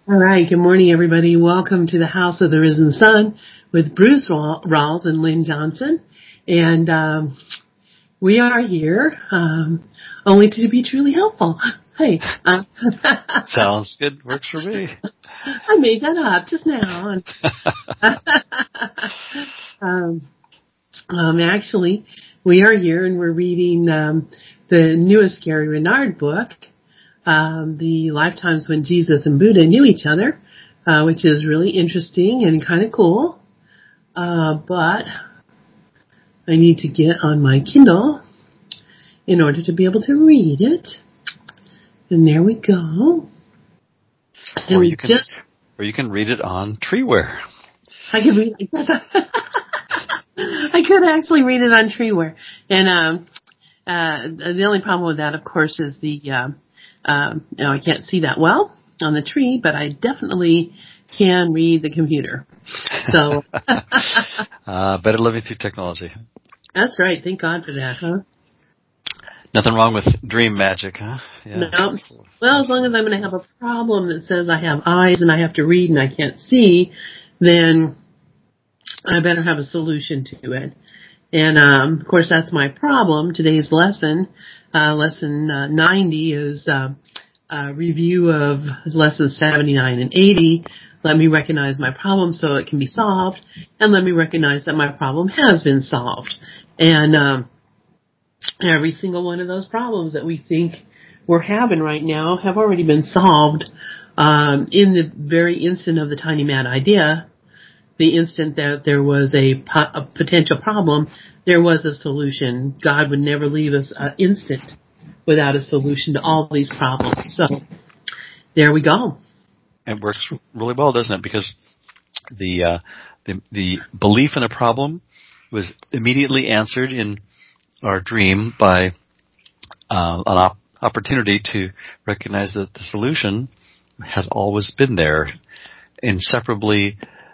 All right. Good morning, everybody. Welcome to the House of the Risen Sun with Bruce Rawls and Lynn Johnson. And we are here only to be truly helpful. Hey. Sounds good. Works for me. I made that up just now. Actually, we are here and we're reading the newest Gary Renard book, The Lifetimes When Jesus and Buddha Knew Each Other, which is really interesting and kind of cool. But I need to get on my Kindle in order to be able to read it. And there we go. And or you can read it on Treeware. I could read it. I could actually read it on Treeware. And the only problem with that, of course, is I can't see that well on the tree, but I definitely can read the computer. So better living through technology. That's right. Thank God for that, huh? Nothing wrong with dream magic, huh? Yeah. No. Well, as long as I'm going to have a problem that says I have eyes and I have to read and I can't see, then I better have a solution to it. And, of course, that's my problem. Today's lesson 90 is a review of lessons 79 and 80. Let me recognize my problem so it can be solved, and let me recognize that my problem has been solved. And every single one of those problems that we think we're having right now have already been solved in the very instant of the tiny mad idea. The instant that there was a potential problem, there was a solution. God would never leave us an instant without a solution to all these problems. So there we go. It works really well, doesn't it? Because the belief in a problem was immediately answered in our dream by an opportunity to recognize that the solution had always been there, inseparably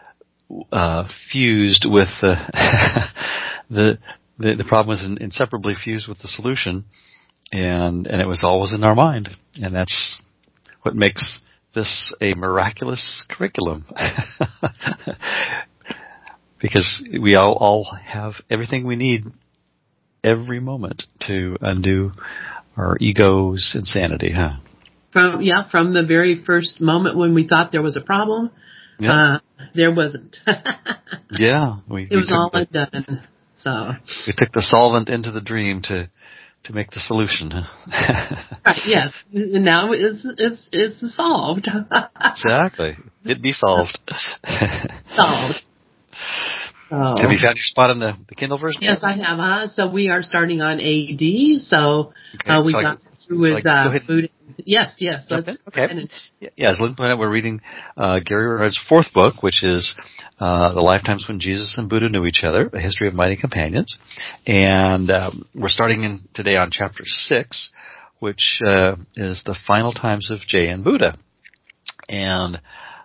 fused with the problem was inseparably fused with the solution, and it was always in our mind, and that's what makes this a miraculous curriculum. Because we all have everything we need every moment to undo our ego's insanity, huh? From the very first moment when we thought there was a problem, there wasn't. It was all undone. So we took the solvent into the dream to make the solution. Right, yes. And now it's solved. Exactly. It'd be solved. Solved. Oh. Have you found your spot in the Kindle version? Yes, I have. So we are starting on AD. So we got through with food. Yes. Let's okay. As Lynn pointed out, we're reading Gary Renard's fourth book, which is The Lifetimes When Jesus and Buddha Knew Each Other, A History of Mighty Companions. And we're starting today on chapter 6, which is The Final Times of Jay and Buddha. And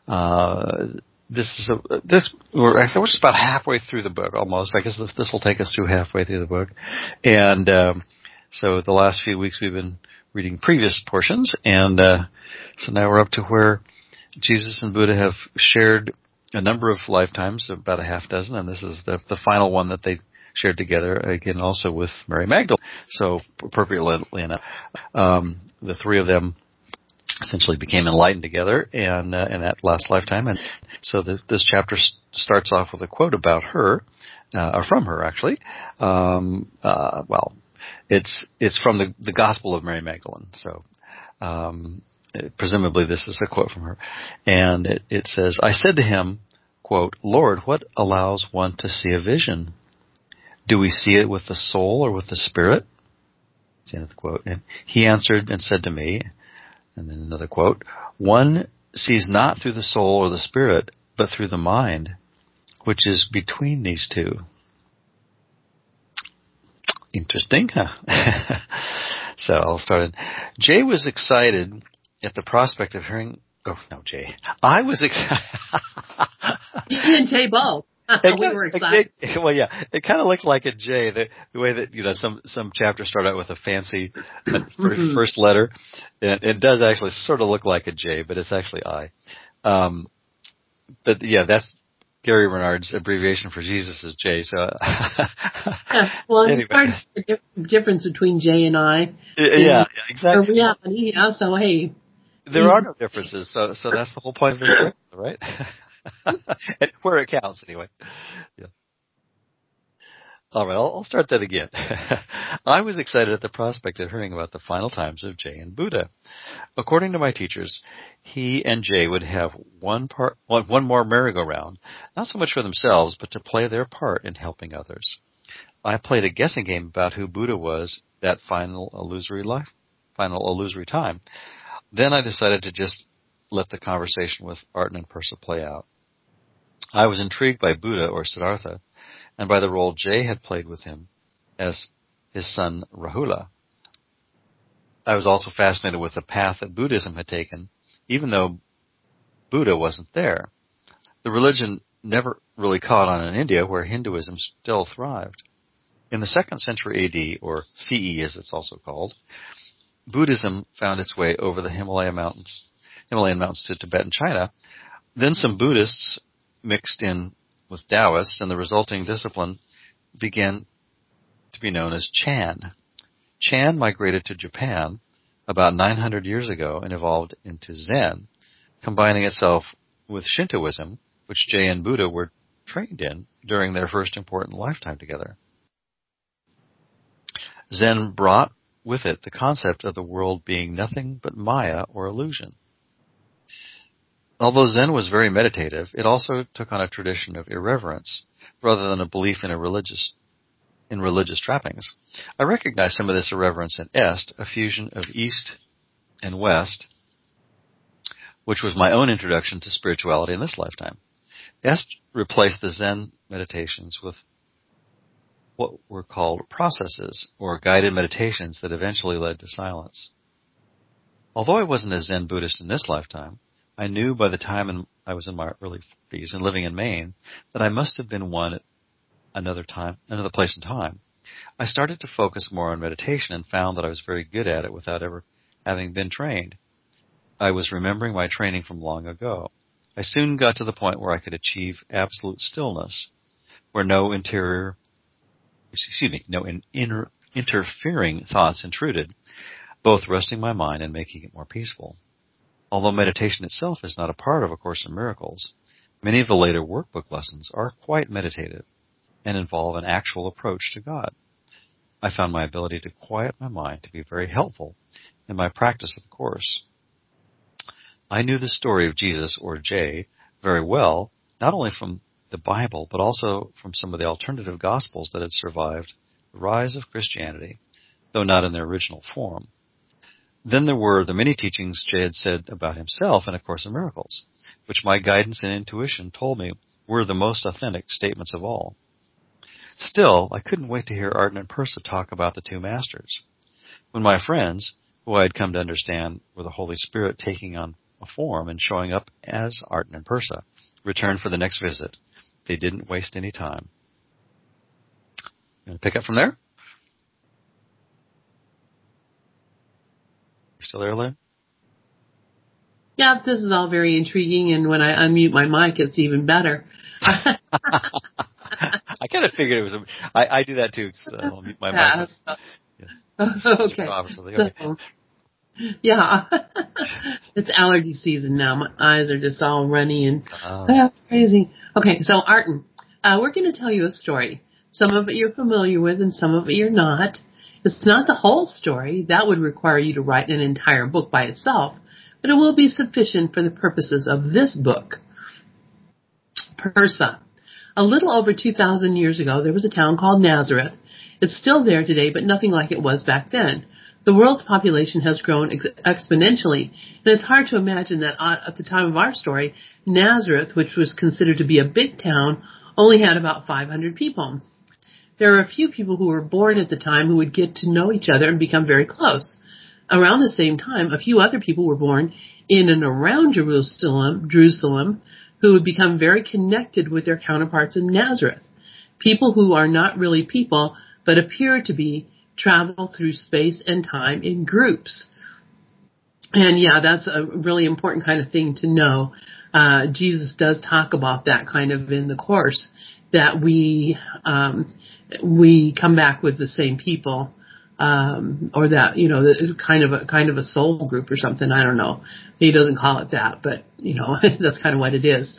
we're just about halfway through the book, almost. I guess this will take us through halfway through the book. And so the last few weeks we've been reading previous portions, and so now we're up to where Jesus and Buddha have shared a number of lifetimes, about a half dozen, and this is the final one that they shared together, again also with Mary Magdalene. So appropriately enough, the three of them essentially became enlightened together in that last lifetime. And so this chapter starts off with a quote about her, or from her actually. It's from the Gospel of Mary Magdalene. So presumably this is a quote from her. And it says, I said to him, quote, Lord, what allows one to see a vision? Do we see it with the soul or with the spirit? That's the end of the quote. And he answered and said to me, and then another quote, one sees not through the soul or the spirit, but through the mind, which is between these two. Interesting, huh? So I'll start in. Jay was excited at the prospect of hearing... Oh, no, Jay. I was excited. You and Jay both. We were excited. Well, yeah, it kind of looks like a J. The way that some chapters start out with a fancy first letter, and it does actually sort of look like a J, but it's actually I. But yeah, that's Gary Renard's abbreviation for Jesus is J. So yeah, well, anyway. it's hard to know the difference between J and I. Yeah, exactly. Reality, yeah. So hey, there are no differences. So that's the whole point of it, right? Where it counts, anyway. Yeah. All right, I'll start that again. I was excited at the prospect of hearing about the final times of Jay and Buddha. According to my teachers, he and Jay would have one more merry-go-round, not so much for themselves, but to play their part in helping others. I played a guessing game about who Buddha was that final illusory time. Then I decided to just let the conversation with Artin and Persa play out. I was intrigued by Buddha, or Siddhartha, and by the role Jay had played with him as his son Rahula. I was also fascinated with the path that Buddhism had taken, even though Buddha wasn't there. The religion never really caught on in India, where Hinduism still thrived. In the 2nd century AD, or CE as it's also called, Buddhism found its way over the Himalayan mountains to Tibet and China. Then some Buddhists mixed in with Taoists, and the resulting discipline began to be known as Chan. Chan migrated to Japan about 900 years ago and evolved into Zen, combining itself with Shintoism, which Jay and Buddha were trained in during their first important lifetime together. Zen brought with it the concept of the world being nothing but Maya, or illusion. Although Zen was very meditative, it also took on a tradition of irreverence rather than a belief in religious trappings. I recognize some of this irreverence in Est, a fusion of East and West, which was my own introduction to spirituality in this lifetime. Est replaced the Zen meditations with what were called processes, or guided meditations that eventually led to silence. Although I wasn't a Zen Buddhist in this lifetime, I knew by the time I was in my early 40s and living in Maine that I must have been one at another place and time. I started to focus more on meditation and found that I was very good at it without ever having been trained. I was remembering my training from long ago. I soon got to the point where I could achieve absolute stillness, where no interfering thoughts intruded, both resting my mind and making it more peaceful. Although meditation itself is not a part of A Course in Miracles, many of the later workbook lessons are quite meditative and involve an actual approach to God. I found my ability to quiet my mind to be very helpful in my practice of the Course. I knew the story of Jesus, or Jay, very well, not only from the Bible, but also from some of the alternative Gospels that had survived the rise of Christianity, though not in their original form. Then there were the many teachings Jay had said about himself in A Course in Miracles, which my guidance and intuition told me were the most authentic statements of all. Still, I couldn't wait to hear Artin and Persa talk about the two masters. When my friends, who I had come to understand were the Holy Spirit taking on a form and showing up as Artin and Persa, returned for the next visit, they didn't waste any time. You want to pick up from there? You still there, Lynn? Yeah, this is all very intriguing, and when I unmute my mic, it's even better. I kind of figured it was. I do that too. So I'll mute my mic. Yes. Okay. So, yeah, it's allergy season now. My eyes are just all runny and crazy. Okay, so Artin, we're going to tell you a story. Some of it you're familiar with, and some of it you're not. It's not the whole story. That would require you to write an entire book by itself, but it will be sufficient for the purposes of this book. Persa. A little over 2,000 years ago, there was a town called Nazareth. It's still there today, but nothing like it was back then. The world's population has grown exponentially, and it's hard to imagine that at the time of our story, Nazareth, which was considered to be a big town, only had about 500 people. There are a few people who were born at the time who would get to know each other and become very close. Around the same time, a few other people were born in and around Jerusalem, who would become very connected with their counterparts in Nazareth. People who are not really people, but appear to be, travel through space and time in groups. And yeah, that's a really important kind of thing to know. Jesus does talk about that kind of in the Course, that we come back with the same people, or that, kind of a soul group or something. I don't know. He doesn't call it that, but that's kind of what it is.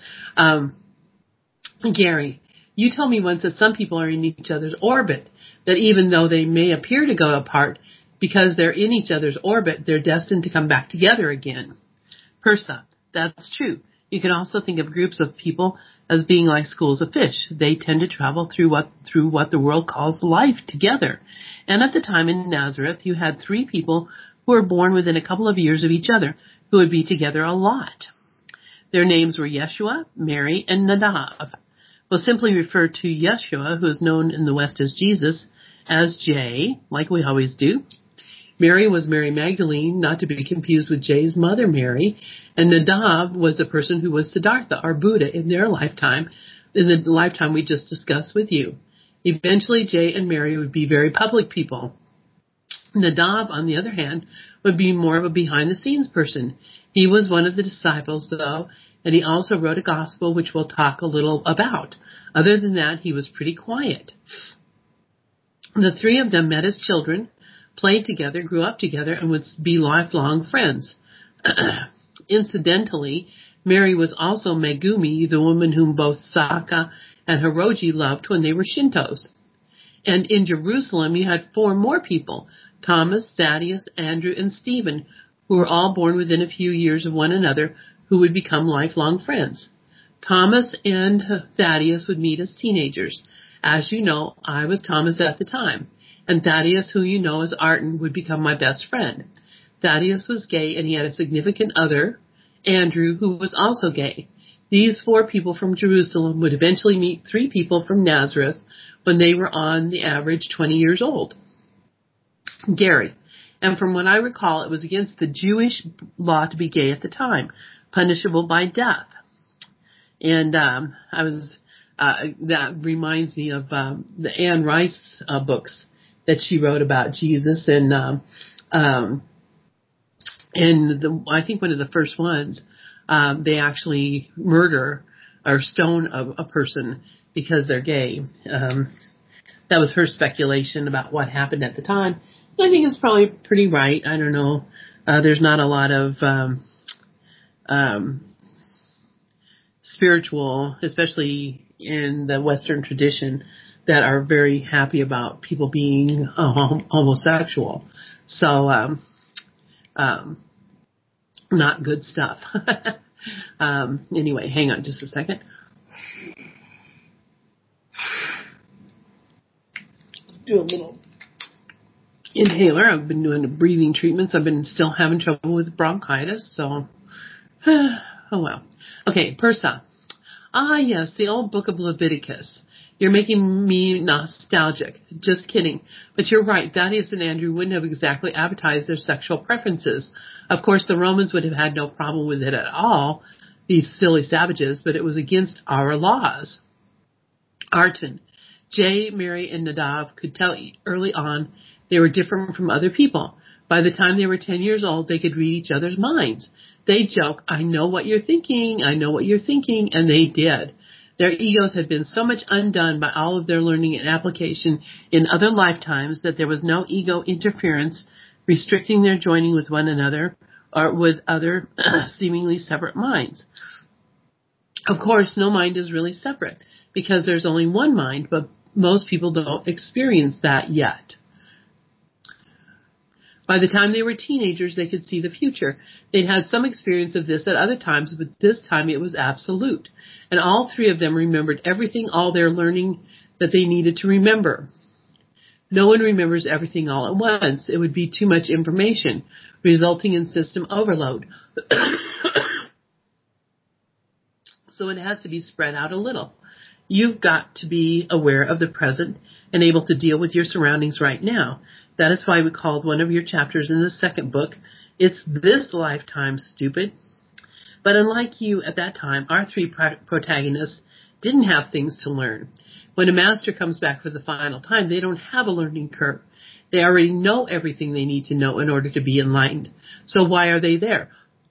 Gary, you told me once that some people are in each other's orbit, that even though they may appear to go apart, because they're in each other's orbit, they're destined to come back together again. Persa, that's true. You can also think of groups of people as being like schools of fish. They tend to travel through what the world calls life together. And at the time in Nazareth, you had 3 people who were born within a couple of years of each other, who would be together a lot. Their names were Yeshua, Mary, and Nadav. We'll simply refer to Yeshua, who is known in the West as Jesus, as J, like we always do. Mary was Mary Magdalene, not to be confused with J's mother Mary, and Nadav was the person who was Siddhartha, or Buddha, in their lifetime, in the lifetime we just discussed with you. Eventually, J and Mary would be very public people. Nadav, on the other hand, would be more of a behind-the-scenes person. He was one of the disciples, though, and he also wrote a gospel, which we'll talk a little about. Other than that, he was pretty quiet. The 3 of them met as children, played together, grew up together, and would be lifelong friends. Incidentally, Mary was also Megumi, the woman whom both Saka and Hiroji loved when they were Shintos. And in Jerusalem, you had 4 more people, Thomas, Thaddeus, Andrew, and Stephen, who were all born within a few years of one another, who would become lifelong friends. Thomas and Thaddeus would meet as teenagers. As you know, I was Thomas at the time. And Thaddeus, who you know as Arton, would become my best friend. Thaddeus was gay, and he had a significant other, Andrew, who was also gay. These 4 people from Jerusalem would eventually meet 3 people from Nazareth when they were on the average 20 years old. Gary, and from what I recall, it was against the Jewish law to be gay at the time, punishable by death. And that reminds me of the Anne Rice books that she wrote about Jesus, and I think one of the first ones, they actually murder or stone a person because they're gay. That was her speculation about what happened at the time. And I think it's probably pretty right. I don't know. There's not a lot of spiritual, especially in the Western tradition, that are very happy about people being homosexual. So, not good stuff. Anyway, hang on just a second. Do a little inhaler. I've been doing the breathing treatments. I've been still having trouble with bronchitis, so, oh well. Okay, Persa. Ah, yes, the old book of Leviticus. You're making me nostalgic. Just kidding. But you're right. Thaddeus and Andrew wouldn't have exactly advertised their sexual preferences. Of course, the Romans would have had no problem with it at all, these silly savages, but it was against our laws. Arton. Jay, Mary, and Nadav could tell early on they were different from other people. By the time they were 10 years old, they could read each other's minds. They'd joke, I know what you're thinking, I know what you're thinking, and they did. Their egos had been so much undone by all of their learning and application in other lifetimes that there was no ego interference restricting their joining with one another or with other seemingly separate minds. Of course, no mind is really separate because there's only one mind, but most people don't experience that yet. By the time they were teenagers, they could see the future. They'd had some experience of this at other times, but this time it was absolute. And all 3 of them remembered everything, all their learning that they needed to remember. No one remembers everything all at once. It would be too much information, resulting in system overload. So it has to be spread out a little. You've got to be aware of the present and able to deal with your surroundings right now. That is why we called one of your chapters in the second book, It's This Lifetime, Stupid. But unlike you at that time, our 3 protagonists didn't have things to learn. When a master comes back for the final time, they don't have a learning curve. They already know everything they need to know in order to be enlightened. So why are they there?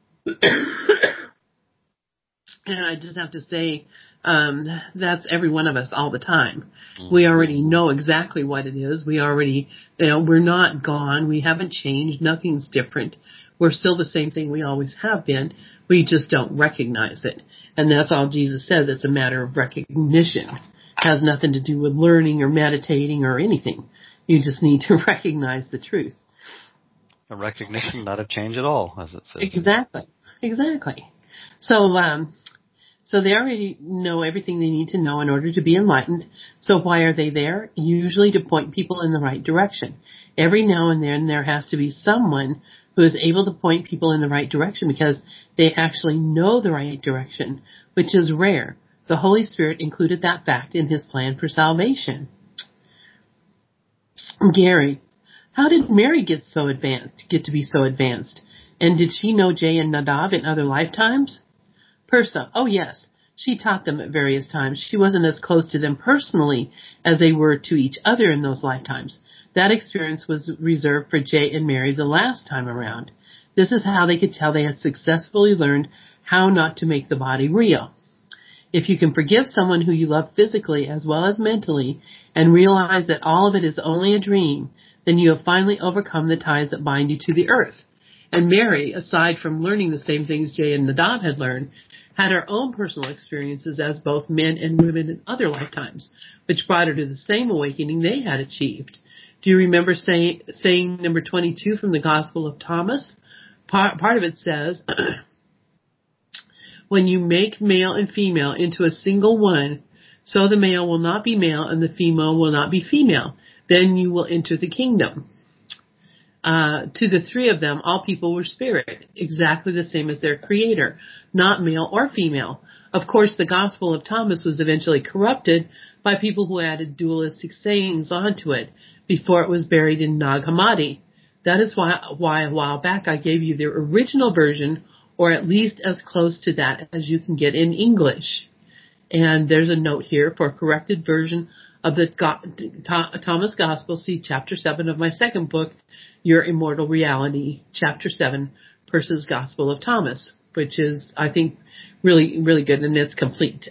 And I just have to say, that's every one of us all the time. We already know exactly what it is. We already, we're not gone. We haven't changed. Nothing's different. We're still the same thing we always have been. We just don't recognize it. And that's all Jesus says. It's a matter of recognition. It has nothing to do with learning or meditating or anything. You just need to recognize the truth. A recognition, not a change at all, as it says. Exactly. So they already know everything they need to know in order to be enlightened. So why are they there? Usually to point people in the right direction. Every now and then there has to be someone who is able to point people in the right direction because they actually know the right direction, which is rare. The Holy Spirit included that fact in His plan for salvation. Gary, how did Mary get to be so advanced? And did she know Jay and Nadav in other lifetimes? Persa, oh yes, she taught them at various times. She wasn't as close to them personally as they were to each other in those lifetimes. That experience was reserved for Jay and Mary the last time around. This is how they could tell they had successfully learned how not to make the body real. If you can forgive someone who you love physically as well as mentally and realize that all of it is only a dream, then you have finally overcome the ties that bind you to the earth. And Mary, aside from learning the same things Jay and Nadav had learned, had her own personal experiences as both men and women in other lifetimes, which brought her to the same awakening they had achieved. Do you remember saying number 22 from the Gospel of Thomas? Part of it says, when you make male and female into a single one, so the male will not be male and the female will not be female, then you will enter the kingdom. To the three of them, all people were spirit, exactly the same as their creator, not male or female. Of course, the Gospel of Thomas was eventually corrupted by people who added dualistic sayings onto it before it was buried in Nag Hammadi. That is why a while back I gave you the original version, or at least as close to that as you can get in English. And there's a note here for a corrected version of the Thomas Gospel. See Chapter 7 of my second book, Your Immortal Reality, Chapter 7, Persa's Gospel of Thomas, which is, I think, really, really good, and it's complete.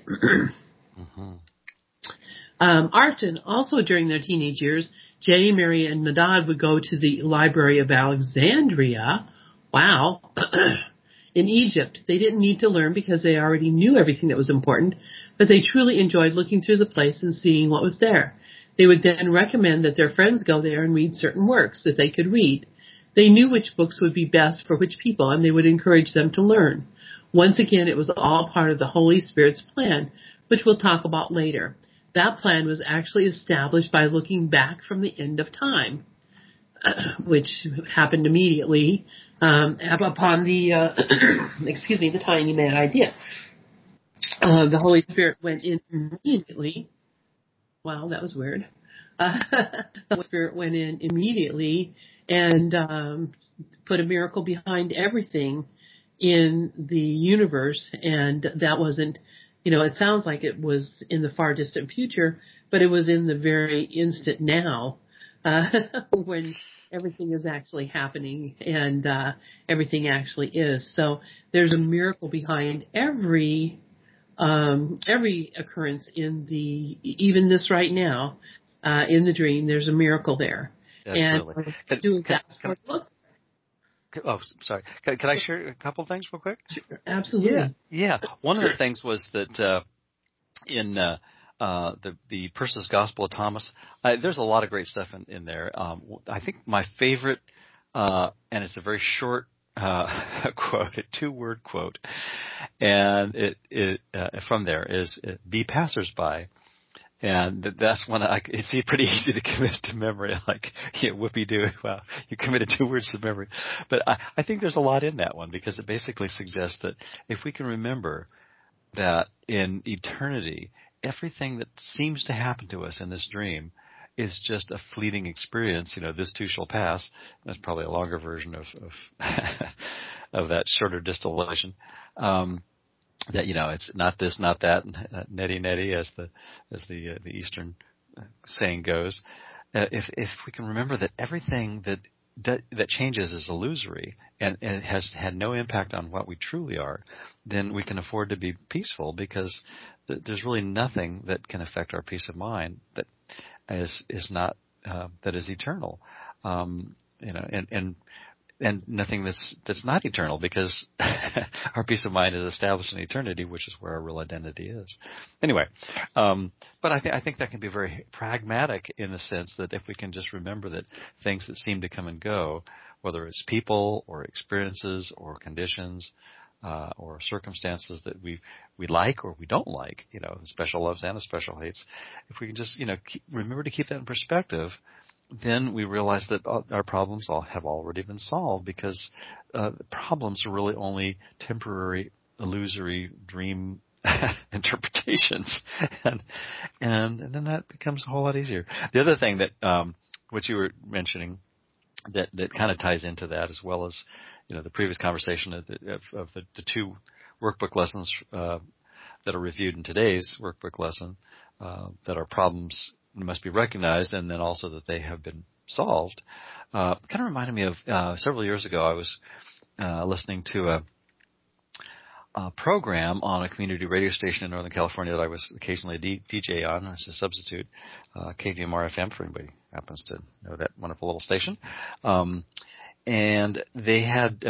Arton, also during their teenage years, Jay, Mary, and Nadav would go to the Library of Alexandria. Wow. In Egypt, they didn't need to learn because they already knew everything that was important, but they truly enjoyed looking through the place and seeing what was there. They would then recommend that their friends go there and read certain works that they could read. They knew which books would be best for which people, and they would encourage them to learn. Once again, it was all part of the Holy Spirit's plan, which we'll talk about later. That plan was actually established by looking back from the end of time, which happened immediately upon the, the tiny mad idea. The Holy Spirit went in immediately. Wow, that was weird. The Holy Spirit went in immediately and put a miracle behind everything in the universe, and that wasn't, it sounds like it was in the far distant future, but it was in the very instant now, when everything is actually happening and everything actually is. So there's a miracle behind every occurrence in even this right now, in the dream. There's a miracle there. Absolutely. And doing that for look. Oh, sorry. Can I share a couple of things real quick? Sure, absolutely. Yeah. One of the things was that in the Persa's Gospel of Thomas, there's a lot of great stuff in there. I think my favorite, and it's a very short quote, a 2-word quote, and it from there is be passersby. And that's one it's pretty easy to commit to memory, like, whoopee-doo, wow, you committed 2 words to memory. But I think there's a lot in that one, because it basically suggests that if we can remember that in eternity, everything that seems to happen to us in this dream is just a fleeting experience, this too shall pass. That's probably a longer version of of that shorter distillation. That it's not this, not that, netty, as the Eastern saying goes. if we can remember that everything that changes is illusory and it has had no impact on what we truly are, then we can afford to be peaceful, because there's really nothing that can affect our peace of mind that is not that is eternal, and nothing that's not eternal, because our peace of mind is established in eternity, which is where our real identity is. Anyway, but I think that can be very pragmatic, in the sense that if we can just remember that things that seem to come and go, whether it's people or experiences or conditions or circumstances that we like or we don't like, the special loves and the special hates, if we can just remember to keep that in perspective, then we realize that our problems have already been solved, because problems are really only temporary, illusory dream interpretations, and then that becomes a whole lot easier. The other thing that what you were mentioning that kind of ties into that, as well as the previous conversation of the two workbook lessons that are reviewed in today's workbook lesson, that our problems must be recognized, and then also that they have been solved. Kind of reminded me of several years ago, I was listening to a program on a community radio station in Northern California that I was occasionally a DJ on as a substitute, KVMR-FM, for anybody who happens to know that wonderful little station. And they had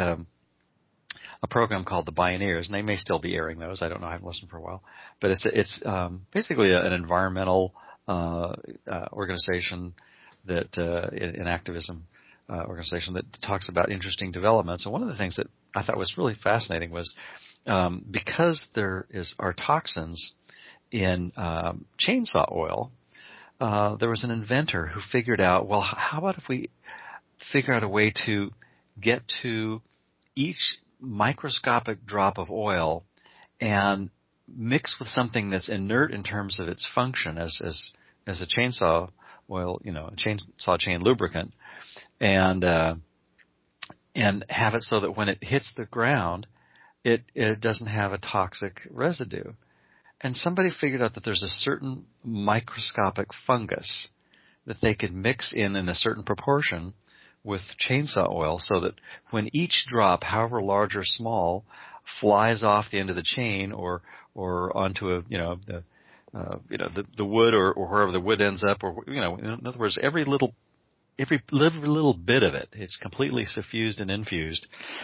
a program called The Bioneers, and they may still be airing those. I don't know. I haven't listened for a while. But it's basically an environmental organization that an activism organization that talks about interesting developments. And one of the things that I thought was really fascinating was because are toxins in chainsaw oil, there was an inventor who figured out, well, how about if we figure out a way to get to each microscopic drop of oil and mix with something that's inert in terms of its function as a chainsaw oil, a chainsaw chain lubricant, and have it so that when it hits the ground, it doesn't have a toxic residue. And somebody figured out that there's a certain microscopic fungus that they could mix in a certain proportion with chainsaw oil, so that when each drop, however large or small, flies off the end of the chain or onto the wood or wherever the wood ends up, or in other words, every little bit of it, it's completely suffused and infused,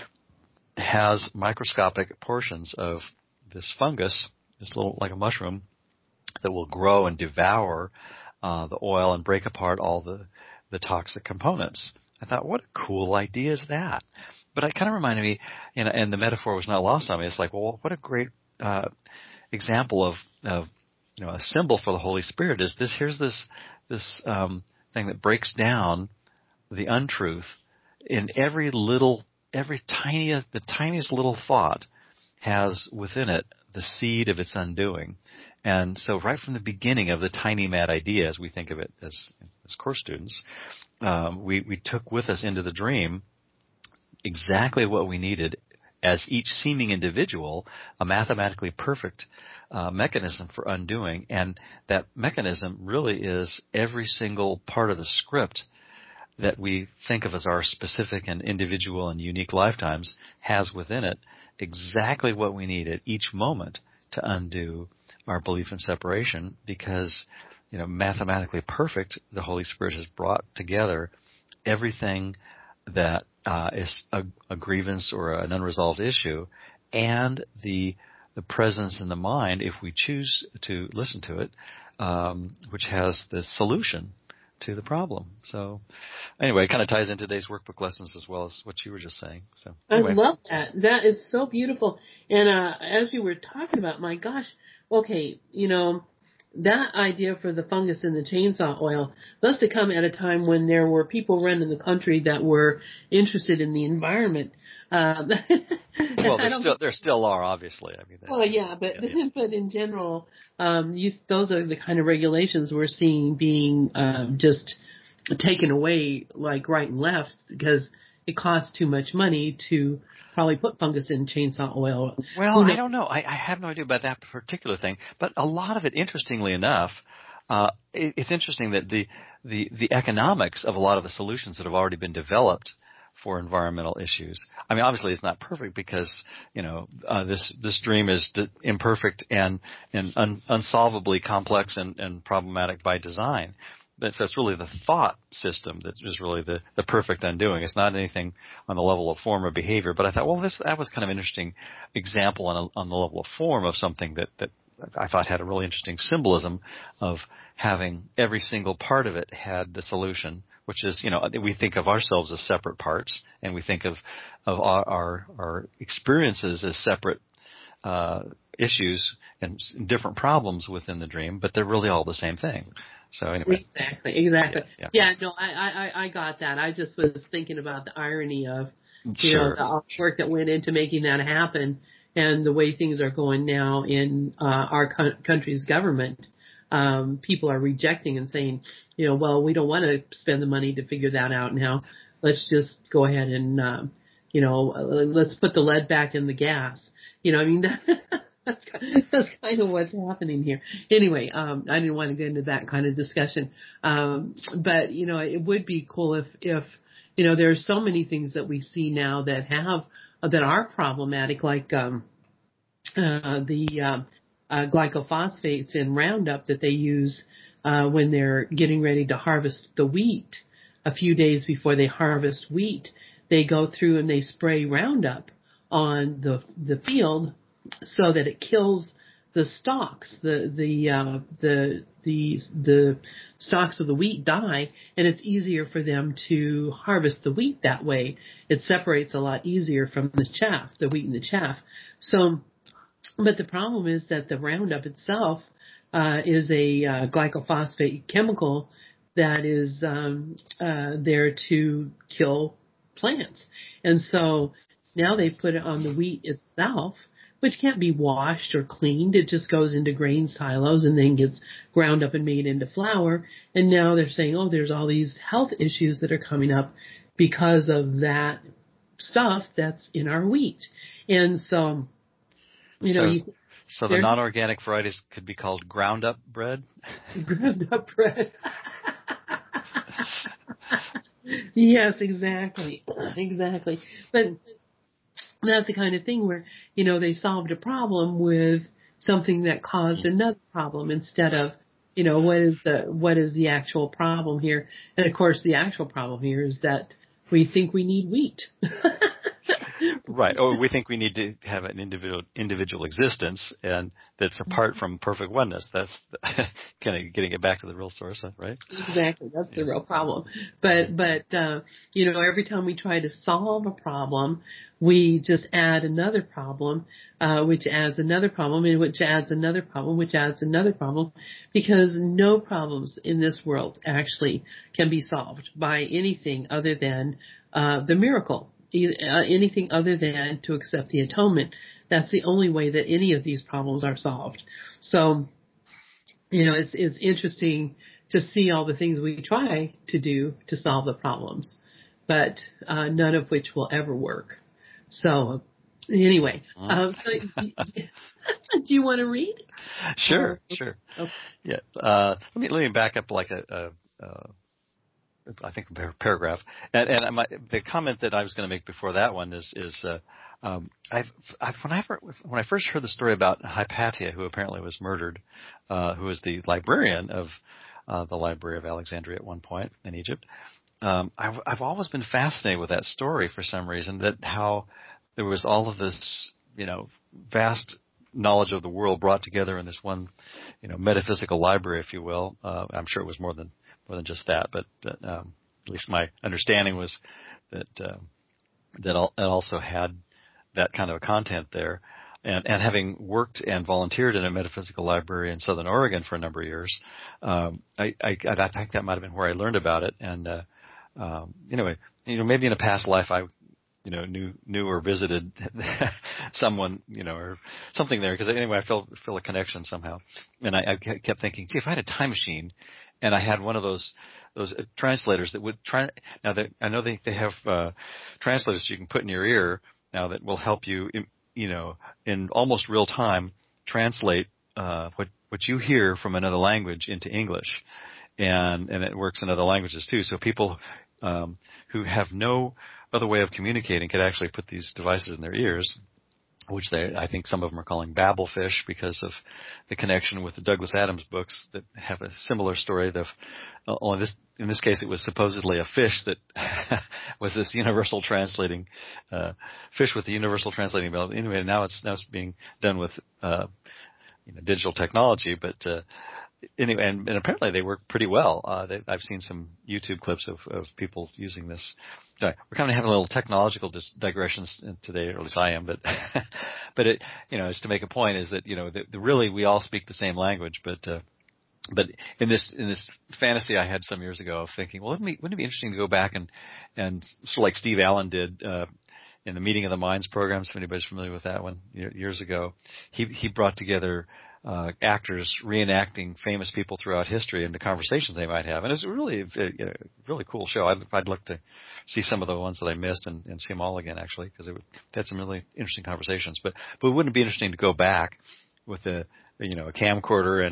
has microscopic portions of this fungus, this little, like a mushroom, that will grow and devour the oil and break apart all the toxic components. I thought, what a cool idea is that? But it kind of reminded me, and the metaphor was not lost on me. It's like, well, what a great example of a symbol for the Holy Spirit is this. Here's this thing that breaks down the untruth in the tiniest little thought has within it the seed of its undoing. And so right from the beginning of the tiny mad idea, as we think of it as course students, we took with us into the dream exactly what we needed as each seeming individual, a mathematically perfect mechanism for undoing. And that mechanism really is every single part of the script that we think of as our specific and individual and unique lifetimes has within it exactly what we need at each moment to undo our belief in separation, because mathematically perfect, the Holy Spirit has brought together everything that is a grievance or an unresolved issue, and the presence in the mind, if we choose to listen to it, which has the solution to the problem. So anyway, it kind of ties into today's workbook lessons as well as what you were just saying. So anyway. I love that. That is so beautiful. And as you were talking about, my gosh, okay, that idea for the fungus in the chainsaw oil must have come at a time when there were people running the country that were interested in the environment. Well, there still are, obviously. I mean, but in general, those are the kind of regulations we're seeing being just taken away, like right and left, because it costs too much money to probably put fungus in chainsaw oil. Well, I don't know. I have no idea about that particular thing. But a lot of it, interestingly enough, It's interesting that the economics of a lot of the solutions that have already been developed for environmental issues. I mean, obviously it's not perfect because, this dream is imperfect and unsolvably complex and problematic by design. So it's really the thought system that is really the perfect undoing. It's not anything on the level of form or behavior. But I thought, well, that was kind of an interesting example on the level of form of something that I thought had a really interesting symbolism of having every single part of it had the solution, which is, we think of ourselves as separate parts, and we think of our experiences as separate issues and different problems within the dream, but they're really all the same thing. So anyway. Exactly. Yeah, no, I got that. I just was thinking about the irony of, the work that went into making that happen and the way things are going now in our country's government. People are rejecting and saying, well, we don't want to spend the money to figure that out now. Let's just go ahead and, let's put the lead back in the gas. That's kind of what's happening here. Anyway, I didn't want to get into that kind of discussion. But, it would be cool if there are so many things that we see now that are problematic, like, the glycophosphates in Roundup that they use, when they're getting ready to harvest the wheat. A few days before they harvest wheat, they go through and they spray Roundup on the field, so that it kills the stalks. The stalks of the wheat die, and it's easier for them to harvest the wheat that way. It separates a lot easier from the chaff, the wheat and the chaff. So, but the problem is that the Roundup itself is a glycophosphate chemical that is there to kill plants, and so now they put it on the wheat itself, which can't be washed or cleaned. It just goes into grain silos and then gets ground up and made into flour. And now they're saying, there's all these health issues that are coming up because of that stuff that's in our wheat. And so, so the non-organic varieties could be called ground up bread? Ground up bread. Yes, exactly. Exactly. But that's the kind of thing where, they solved a problem with something that caused another problem instead of, what is the actual problem here? And of course, the actual problem here is that we think we need wheat. Right. Or we think we need to have an individual existence, and that's apart from perfect oneness. That's kind of getting it back to the real source, right? Exactly. That's the real problem. But every time we try to solve a problem, we just add another problem, which adds another problem, and which adds another problem, which adds another problem, because no problems in this world actually can be solved by anything other than the miracle. Anything other than to accept the atonement. That's the only way that any of these problems are solved. So, it's interesting to see all the things we try to do to solve the problems, but none of which will ever work. So, anyway, do you want to read? Sure. Okay. Yeah. Let me back up like I think a paragraph, and the comment that I was going to make before that one is when I first heard the story about Hypatia, who apparently was murdered, who was the librarian of the Library of Alexandria at one point in Egypt. I've always been fascinated with that story for some reason, that how there was all of this, vast knowledge of the world brought together in this one, metaphysical library, if you will. I'm sure it was more than just that, but at least my understanding was that it also had that kind of content there. And having worked and volunteered in a metaphysical library in Southern Oregon for a number of years, I think that might have been where I learned about it. And anyway, maybe in a past life I knew or visited someone, or something there. Because anyway, I feel a connection somehow. And I kept thinking, gee, if I had a time machine and I had one of those translators that would try. Now that I know they have translators you can put in your ear now that will help you, in almost real time translate what you hear from another language into English, and it works in other languages too. So people who have no other way of communicating could actually put these devices in their ears, which I think some of them are calling Babelfish because of the connection with the Douglas Adams books that have a similar story. In this case, it was supposedly a fish that was this universal translating fish with the universal translating ability. Anyway, now it's being done with digital technology, but anyway, and apparently they work pretty well. I've seen some YouTube clips of people using this. Sorry, we're kind of having a little technological digressions today, or at least I am. But but it, is to make a point is that really we all speak the same language, but in this fantasy I had some years ago of thinking, well, wouldn't it be interesting to go back and sort of like Steve Allen did in the Meeting of the Minds programs, if anybody's familiar with that one, years ago. He brought together actors reenacting famous people throughout history and the conversations they might have. And it's really a really cool show. I'd like to see some of the ones that I missed and see them all again, actually, because they had some really interesting conversations. But wouldn't it be interesting to go back with a camcorder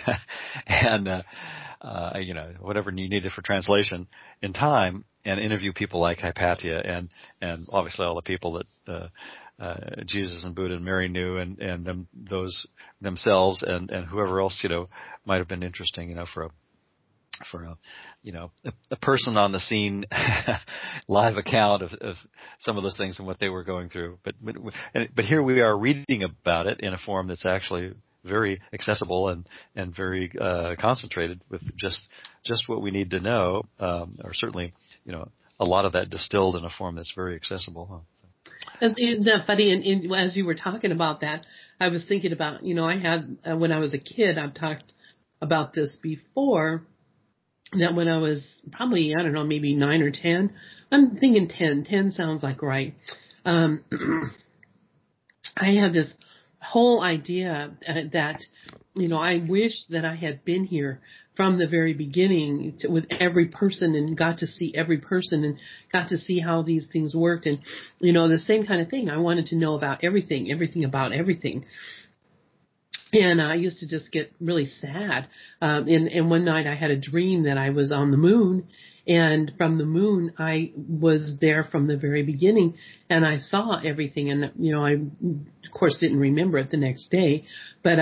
and whatever you needed for translation in time, and interview people like Hypatia and obviously all the people that Jesus and Buddha and Mary knew, and those themselves and whoever else might have been interesting for a person on the scene live account of some of those things and what they were going through. But here we are reading about it in a form that's actually very accessible and very concentrated with just what we need to know, or certainly a lot of that distilled in a form that's very accessible. Isn't that funny? And as you were talking about that, I was thinking about I had when I was a kid, I've talked about this before, that when I was probably maybe 9 or 10, I'm thinking 10. 10 sounds like right. I had this whole idea that I wish that I had been here from the very beginning with every person and got to see every person and got to see how these things worked, and the same kind of thing. I wanted to know about everything about everything. And I used to just get really sad. And one night I had a dream that I was on the moon, and from the moon I was there from the very beginning, and I saw everything. And I of course didn't remember it the next day, but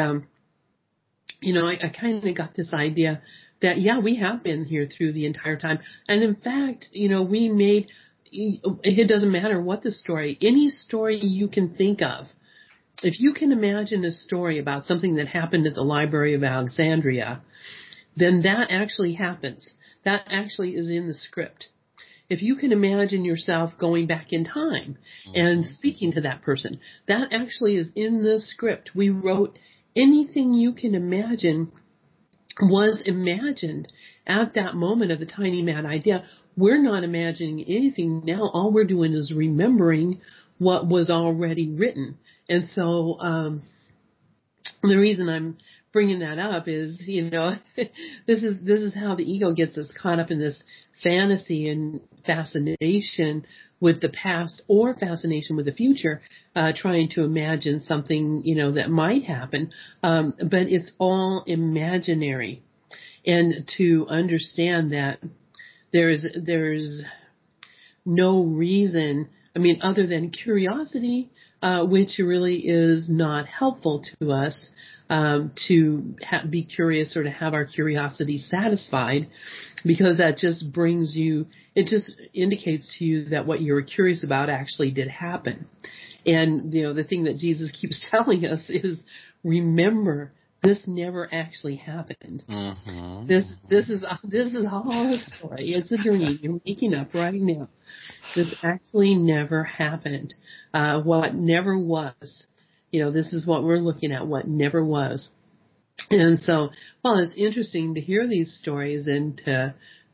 I kind of got this idea that we have been here through the entire time. And in fact, we made. It doesn't matter what the story, any story you can think of. If you can imagine a story about something that happened at the Library of Alexandria, then that actually happens. That actually is in the script. If you can imagine yourself going back in time and speaking to that person, that actually is in the script. We wrote anything you can imagine was imagined at that moment of the tiny mad idea. We're not imagining anything now. All we're doing is remembering what was already written. And so the reason I'm bringing that up is, this is how the ego gets us caught up in this fantasy and fascination with the past or fascination with the future, trying to imagine something, that might happen. But it's all imaginary. And to understand that there's no reason, other than curiosity, which really is not helpful to us, to be curious or to have our curiosity satisfied, because that just it just indicates to you that what you were curious about actually did happen. And, the thing that Jesus keeps telling us is, remember, this never actually happened. Mm-hmm. This is all a story. It's a dream you're making up right now. This actually never happened. What never was. This is what we're looking at, what never was. And so, it's interesting to hear these stories and to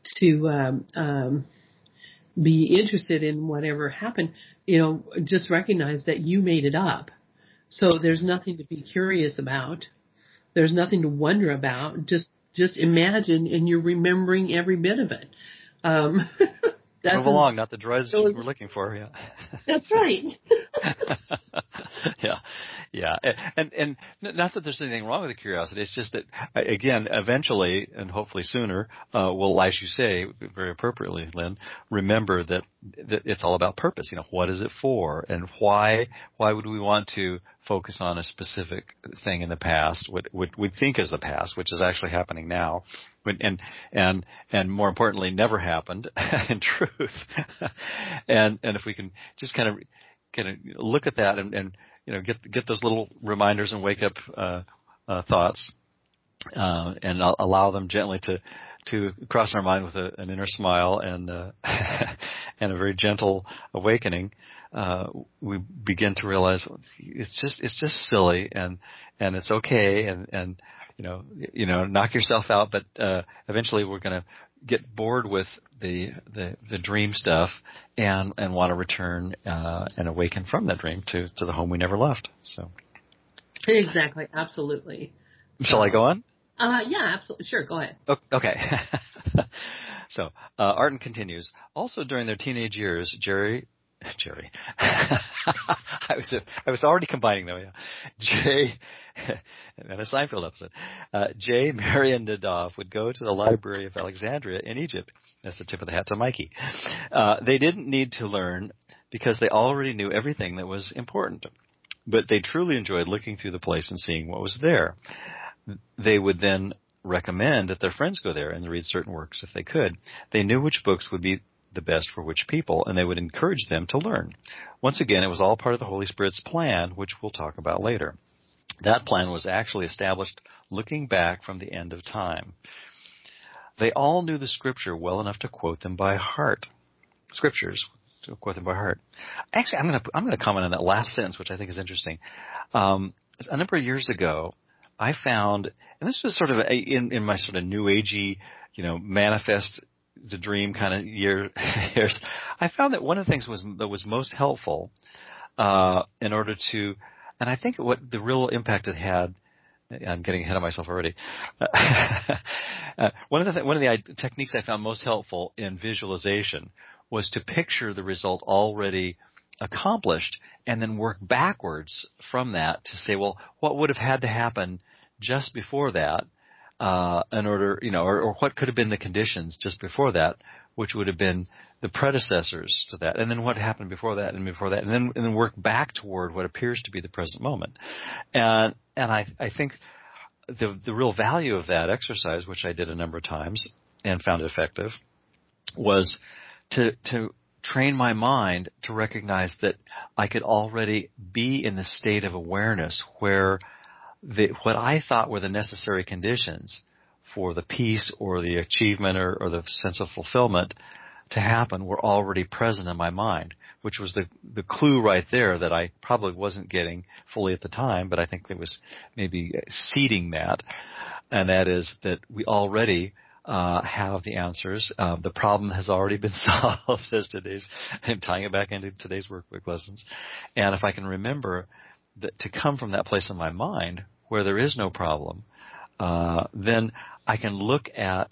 be interested in whatever happened. Just recognize that you made it up. So there's nothing to be curious about. There's nothing to wonder about. Just imagine, and you're remembering every bit of it. Move along, not the droids we're looking for. Yeah, that's right. Yeah, and not that there's anything wrong with the curiosity. It's just that again, eventually, and hopefully sooner, we'll, as you say very appropriately, Lynn, remember that it's all about purpose. What is it for, and why? Why would we want to focus on a specific thing in the past, what we think is the past, which is actually happening now, and more importantly, never happened in truth. and if we can just kind of look at that and get those little reminders and wake up thoughts, and allow them gently to cross our mind with an inner smile and and a very gentle awakening. We begin to realize it's just silly, and it's okay, and knock yourself out, but eventually we're going to get bored with the dream stuff and want to return and awaken from that dream to the home we never left. So exactly, absolutely. Shall I go on? Yeah, absolutely. Sure, go ahead. Okay. So Arden continues. Also, during their teenage years, Jerry. I was already combining them. Yeah. Jay, and a Seinfeld episode. Jay, Mary, and Nadav would go to the Library of Alexandria in Egypt. That's the tip of the hat to Mikey. They didn't need to learn because they already knew everything that was important. But they truly enjoyed looking through the place and seeing what was there. They would then recommend that their friends go there and read certain works if they could. They knew which books would be the best for which people, and they would encourage them to learn. Once again, it was all part of the Holy Spirit's plan, which we'll talk about later. That plan was actually established looking back from the end of time. They all knew the Scripture well enough to quote them by heart. Scriptures to quote them by heart. Actually, I'm going to comment on that last sentence, which I think is interesting. A number of years ago, I found, and this was sort of in my sort of new agey, manifest the dream kind of years, I found that one of the things that was most helpful in order to, and I think what the real impact it had, I'm getting ahead of myself already. One of the techniques I found most helpful in visualization was to picture the result already accomplished and then work backwards from that to say, well, what would have had to happen just before that in order, or what could have been the conditions just before that, which would have been the predecessors to that, and then what happened before that, and then work back toward what appears to be the present moment. And I think the real value of that exercise, which I did a number of times and found effective, was to train my mind to recognize that I could already be in the state of awareness where what I thought were the necessary conditions for the peace or the achievement or the sense of fulfillment to happen were already present in my mind, which was the clue right there that I probably wasn't getting fully at the time, but I think it was maybe seeding that, and that is that we already have the answers. The problem has already been solved, as I'm tying it back into today's workbook lessons. And if I can remember that to come from that place in my mind where there is no problem, then I can look at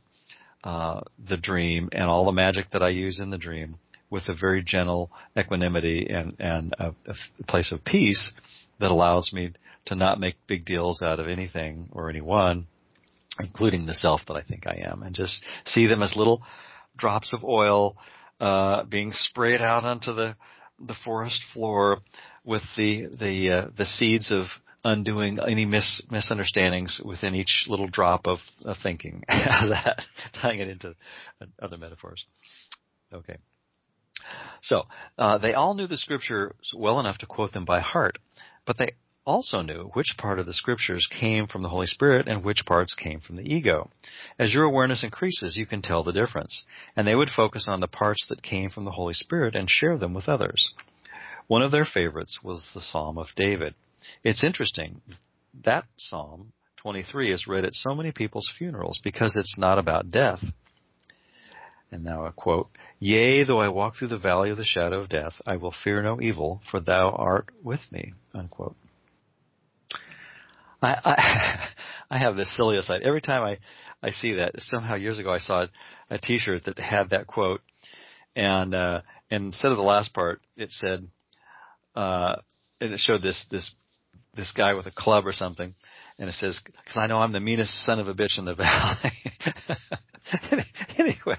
the dream and all the magic that I use in the dream with a very gentle equanimity and a place of peace that allows me to not make big deals out of anything or anyone, including the self that I think I am, and just see them as little drops of oil being sprayed out onto the forest floor with the seeds of undoing any misunderstandings within each little drop of thinking. That, tying it into other metaphors. Okay. So they all knew the Scriptures well enough to quote them by heart, but they also knew which part of the Scriptures came from the Holy Spirit and which parts came from the ego. As your awareness increases, you can tell the difference, and they would focus on the parts that came from the Holy Spirit and share them with others. One of their favorites was the Psalm of David. It's interesting, that Psalm 23 is read at so many people's funerals because it's not about death. And now a quote, "Yea, though I walk through the valley of the shadow of death, I will fear no evil, for thou art with me," unquote. I have this silly aside. Every time I see that, somehow years ago I saw a T-shirt that had that quote, and instead of the last part, it said, and it showed this this guy with a club or something, and it says, "Because I know I'm the meanest son of a bitch in the valley." Anyway,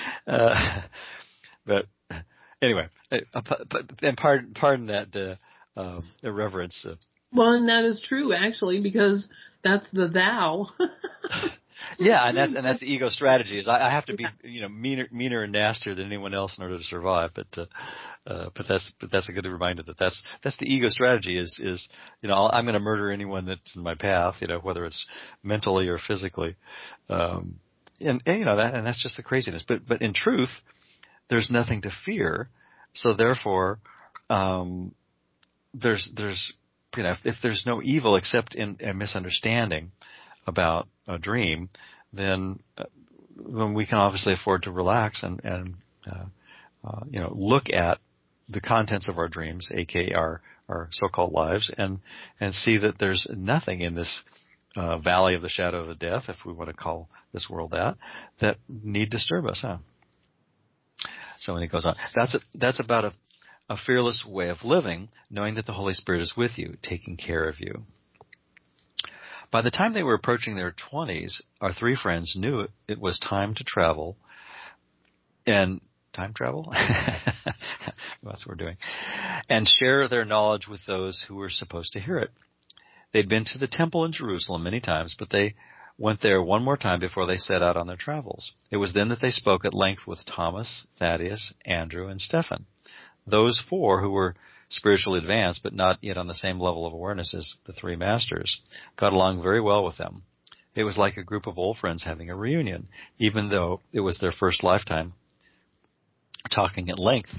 but anyway, and pardon that irreverence. Well, and that is true actually, because that's the thou. Yeah, and that's the ego strategy. Is I have to be meaner and nastier than anyone else in order to survive. But that's a good reminder that's the ego strategy. Is I'm going to murder anyone that's in my path. Whether it's mentally or physically, and that's just the craziness. But in truth, there's nothing to fear. So therefore, there's if there's no evil except in a misunderstanding about a dream, then we can obviously afford to relax and look at the contents of our dreams, aka our so-called lives, and see that there's nothing in this valley of the shadow of the death, if we want to call this world that need disturb us. So when he goes on, that's about a fearless way of living, knowing that the Holy Spirit is with you, taking care of you. By the time they were approaching their 20s, our three friends knew it was time to travel. And time travel? That's what we're doing. And share their knowledge with those who were supposed to hear it. They'd been to the temple in Jerusalem many times, but they went there one more time before they set out on their travels. It was then that they spoke at length with Thomas, Thaddeus, Andrew, and Stephen. Those four who were spiritually advanced, but not yet on the same level of awareness as the three masters, got along very well with them. It was like a group of old friends having a reunion, even though it was their first lifetime talking at length.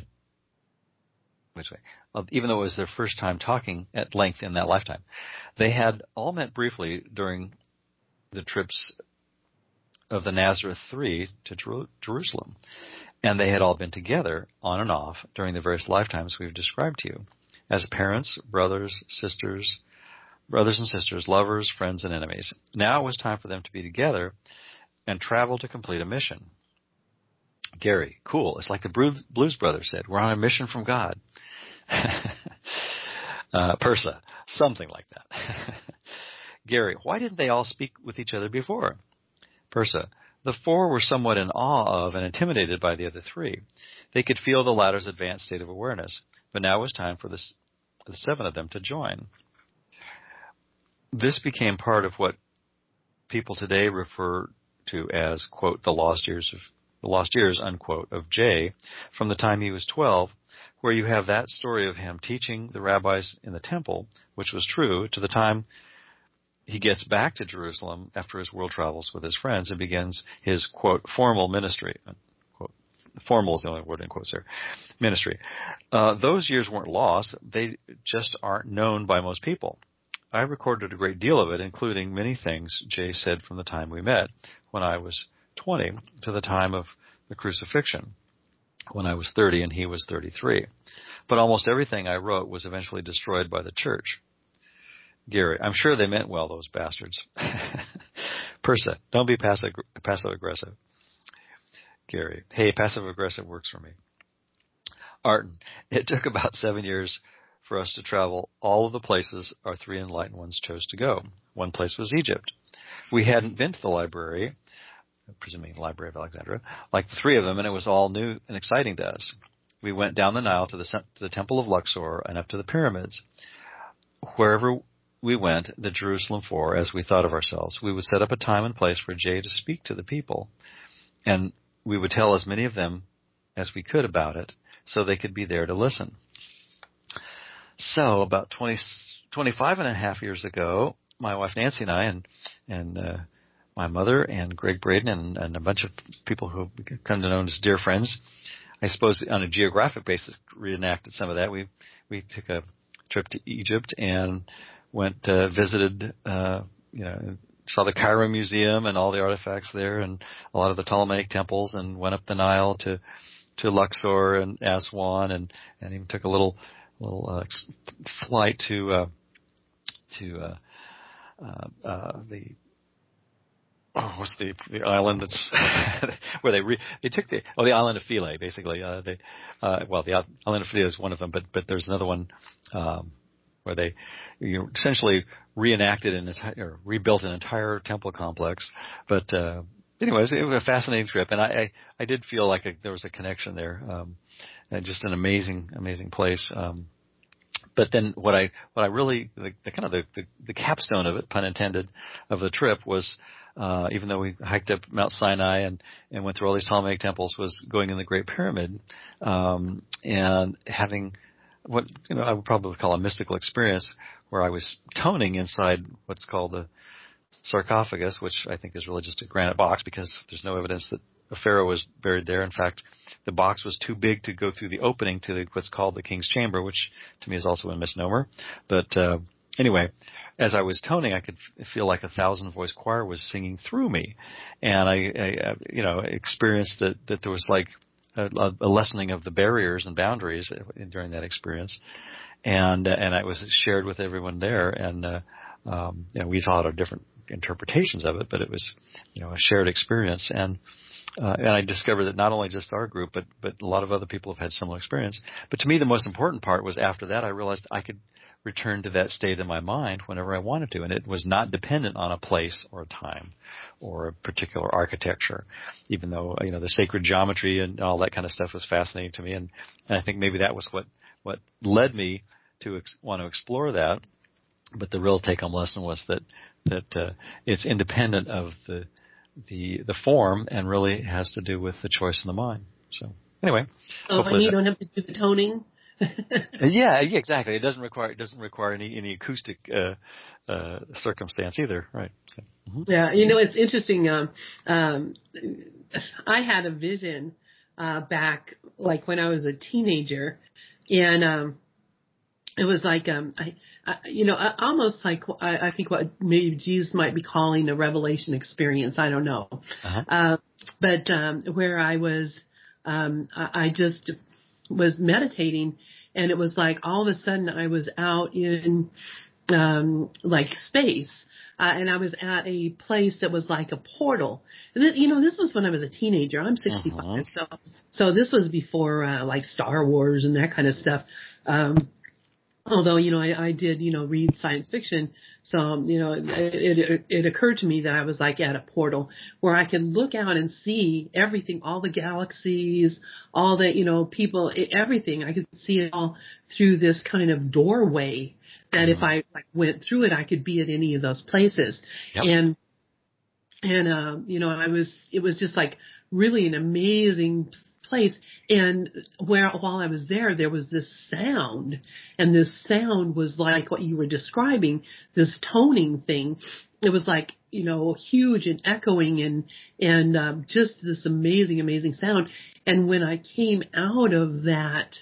Even though it was their first time talking at length in that lifetime. They had all met briefly during the trips of the Nazareth Three to Jerusalem. And they had all been together, on and off, during the various lifetimes we've described to you, as parents, brothers and sisters, lovers, friends, and enemies. Now it was time for them to be together and travel to complete a mission. Gary, cool. It's like the Blues Brothers said. We're on a mission from God. Persa, something like that. Gary, why didn't they all speak with each other before? Persa, the four were somewhat in awe of and intimidated by the other three. They could feel the latter's advanced state of awareness, but now it was time for the seven of them to join. This became part of what people today refer to as, quote, the lost years, unquote, of Jay, from the time he was 12, where you have that story of him teaching the rabbis in the temple, which was true, to the time he gets back to Jerusalem after his world travels with his friends and begins his, quote, formal ministry. Quote, formal is the only word in quotes there. Ministry. Those years weren't lost. They just aren't known by most people. I recorded a great deal of it, including many things Jay said from the time we met, when I was 20, to the time of the crucifixion, when I was 30 and he was 33. But almost everything I wrote was eventually destroyed by the church. Gary, I'm sure they meant well, those bastards. Persa, don't be passive-aggressive. Gary, hey, passive-aggressive works for me. Arton, it took about 7 years for us to travel all of the places our three enlightened ones chose to go. One place was Egypt. We hadn't been to the library, presuming the Library of Alexandria, like the three of them, and it was all new and exciting to us. We went down the Nile to the Temple of Luxor and up to the pyramids. Wherever we went, the Jerusalem Four, as we thought of ourselves, we would set up a time and place for Jay to speak to the people, and we would tell as many of them as we could about it so they could be there to listen. So about 25 and a half years ago, my wife Nancy and I and my mother and Greg Braden and a bunch of people who have come to know as dear friends, I suppose on a geographic basis, reenacted some of that. We took a trip to Egypt and went visited, saw the Cairo Museum and all the artifacts there and a lot of the Ptolemaic temples, and went up the Nile to Luxor and Aswan, and even took a little flight to what's the island that's where they took the island of Philae, basically. The island of Philae is one of them, but there's another one. where they essentially reenacted or rebuilt an entire temple complex. But anyways, it was a fascinating trip, and I did feel like there was a connection there, and just an amazing place. But then what I really the capstone of it, pun intended, of the trip was, even though we hiked up Mount Sinai and went through all these Ptolemaic temples, was going in the Great Pyramid, and having what I would probably call a mystical experience, where I was toning inside what's called the sarcophagus, which I think is really just a granite box, because there's no evidence that a pharaoh was buried there. In fact, the box was too big to go through the opening to what's called the King's Chamber, which to me is also a misnomer. But anyway, as I was toning, I could feel like a 1,000-voice choir was singing through me, and I experienced that there was like a lessening of the barriers and boundaries during that experience, and it was shared with everyone there, and we saw our different interpretations of it, but it was a shared experience, and I discovered that not only just our group, but a lot of other people have had similar experience. But to me, the most important part was after that, I realized I could return to that state in my mind whenever I wanted to, and it was not dependent on a place or a time or a particular architecture, even though the sacred geometry and all that kind of stuff was fascinating to me, and I think maybe that was what led me to want to explore that. But the real take-home lesson was that it's independent of the form, and really has to do with the choice in the mind. So anyway, and you don't have to do the toning. yeah, exactly. It doesn't require any acoustic circumstance either, right? So, Yeah, it's interesting. I had a vision back, like when I was a teenager, and it was like almost like I think what maybe Jesus might be calling a revelation experience. I don't know, but where I was, I just was meditating, and it was like all of a sudden I was out in like space. And I was at a place that was like a portal. And this was when I was a teenager. I'm 65, so this was before like Star Wars and that kind of stuff. Although, I did, read science fiction. So, it occurred to me that I was like at a portal where I could look out and see everything, all the galaxies, all the, people, everything. I could see it all through this kind of doorway that if I went through it, I could be at any of those places. Yep. And it was just like really an amazing place. And while I was there was this sound, and this sound was like what you were describing, this toning thing. It was like, huge and echoing and just this amazing sound. And when I came out of that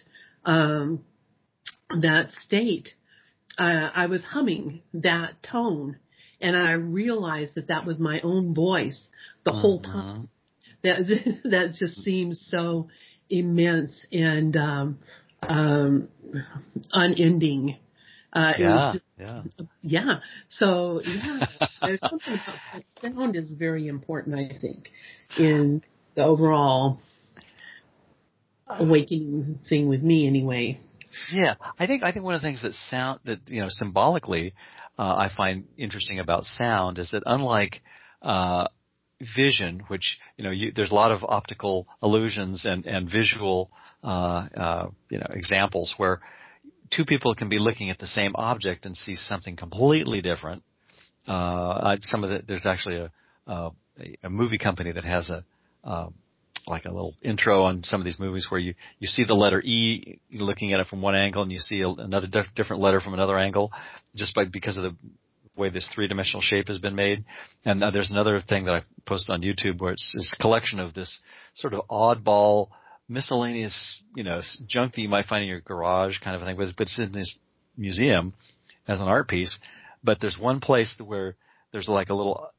state, I was humming that tone, and I realized that was my own voice the whole time. That just seems so immense and unending. Yeah. So there's something about that sound is very important, I think, in the overall awakening thing with me, anyway. Yeah, I think one of the things that symbolically I find interesting about sound is that unlike vision, which there's a lot of optical illusions and visual examples where two people can be looking at the same object and see something completely different. There's actually a movie company that has like a little intro on some of these movies where you see the letter E looking at it from one angle, and you see another different letter from another angle, because of the way this three-dimensional shape has been made. And there's another thing that I posted on YouTube where it's this collection of this sort of oddball, miscellaneous, junk that you might find in your garage kind of thing, but it's in this museum as an art piece. But there's one place where there's like a little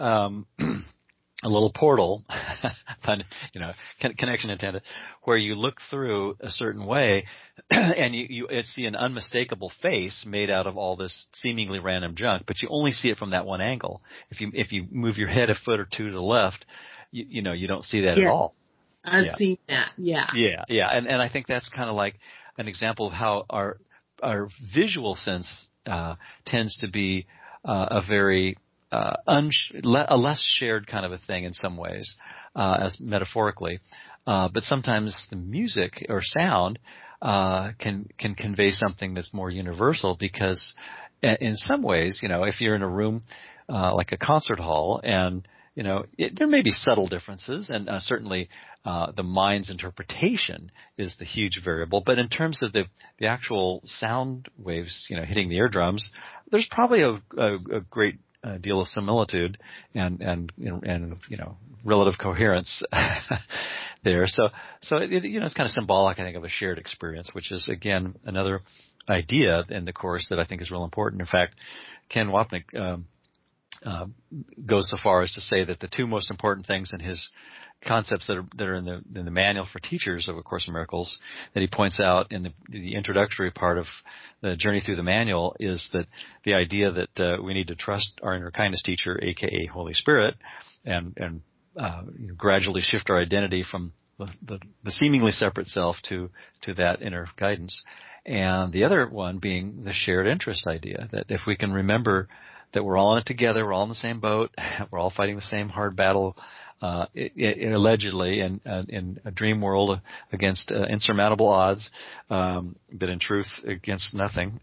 portal, connection intended, where you look through a certain way, and you see an unmistakable face made out of all this seemingly random junk, but you only see it from that one angle. If you move your head a foot or two to the left, you don't see that at all. I've seen that. Yeah. Yeah. And I think that's kind of like an example of how our visual sense tends to be a very a less shared kind of a thing in some ways, as metaphorically. But sometimes the music or sound can convey something that's more universal, because in some ways, if you're in a room like a concert hall, and there may be subtle differences, and certainly the mind's interpretation is the huge variable. But in terms of the actual sound waves, hitting the eardrums, there's probably a great deal of similitude and relative coherence there. So it's kind of symbolic, I think, of a shared experience, which is again another idea in the course that I think is real important. In fact, Ken Wapnick goes so far as to say that the two most important things in his concepts that are in the manual for teachers of A Course in Miracles, that he points out in the introductory part of the journey through the manual, is that the idea that we need to trust our inner kindness teacher, aka Holy Spirit, and gradually shift our identity from the seemingly separate self to that inner guidance. And the other one being the shared interest idea, that if we can remember that we're all in it together, we're all in the same boat, we're all fighting the same hard battle, allegedly in a dream world against insurmountable odds, but in truth against nothing.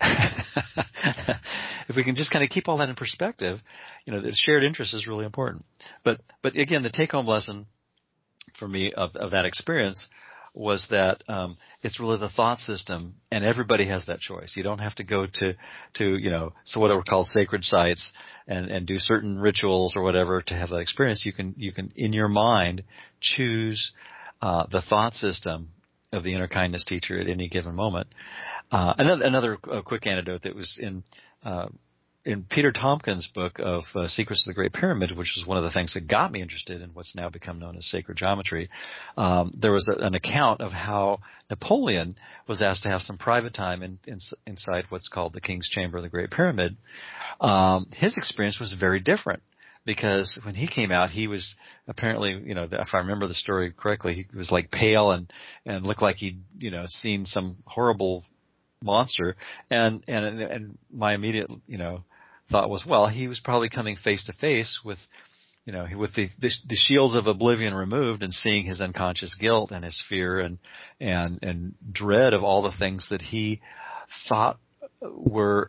If we can just kind of keep all that in perspective, the shared interest is really important. But again, the take-home lesson for me of that experience was that it's really the thought system, and everybody has that choice. You don't have to go to so what are called sacred sites and do certain rituals or whatever to have that experience. You can in your mind choose the thought system of the inner kindness teacher at any given moment. Another quick anecdote that was in Peter Tompkins' book of Secrets of the Great Pyramid, which was one of the things that got me interested in what's now become known as sacred geometry, there was an account of how Napoleon was asked to have some private time inside what's called the King's Chamber of the Great Pyramid. His experience was very different, because when he came out, he was apparently, if I remember the story correctly, he was like pale and looked like he'd, seen some horrible monster. And my immediate, thought was, well, he was probably coming face to face with, with the shields of oblivion removed, and seeing his unconscious guilt and his fear and dread of all the things that he thought were,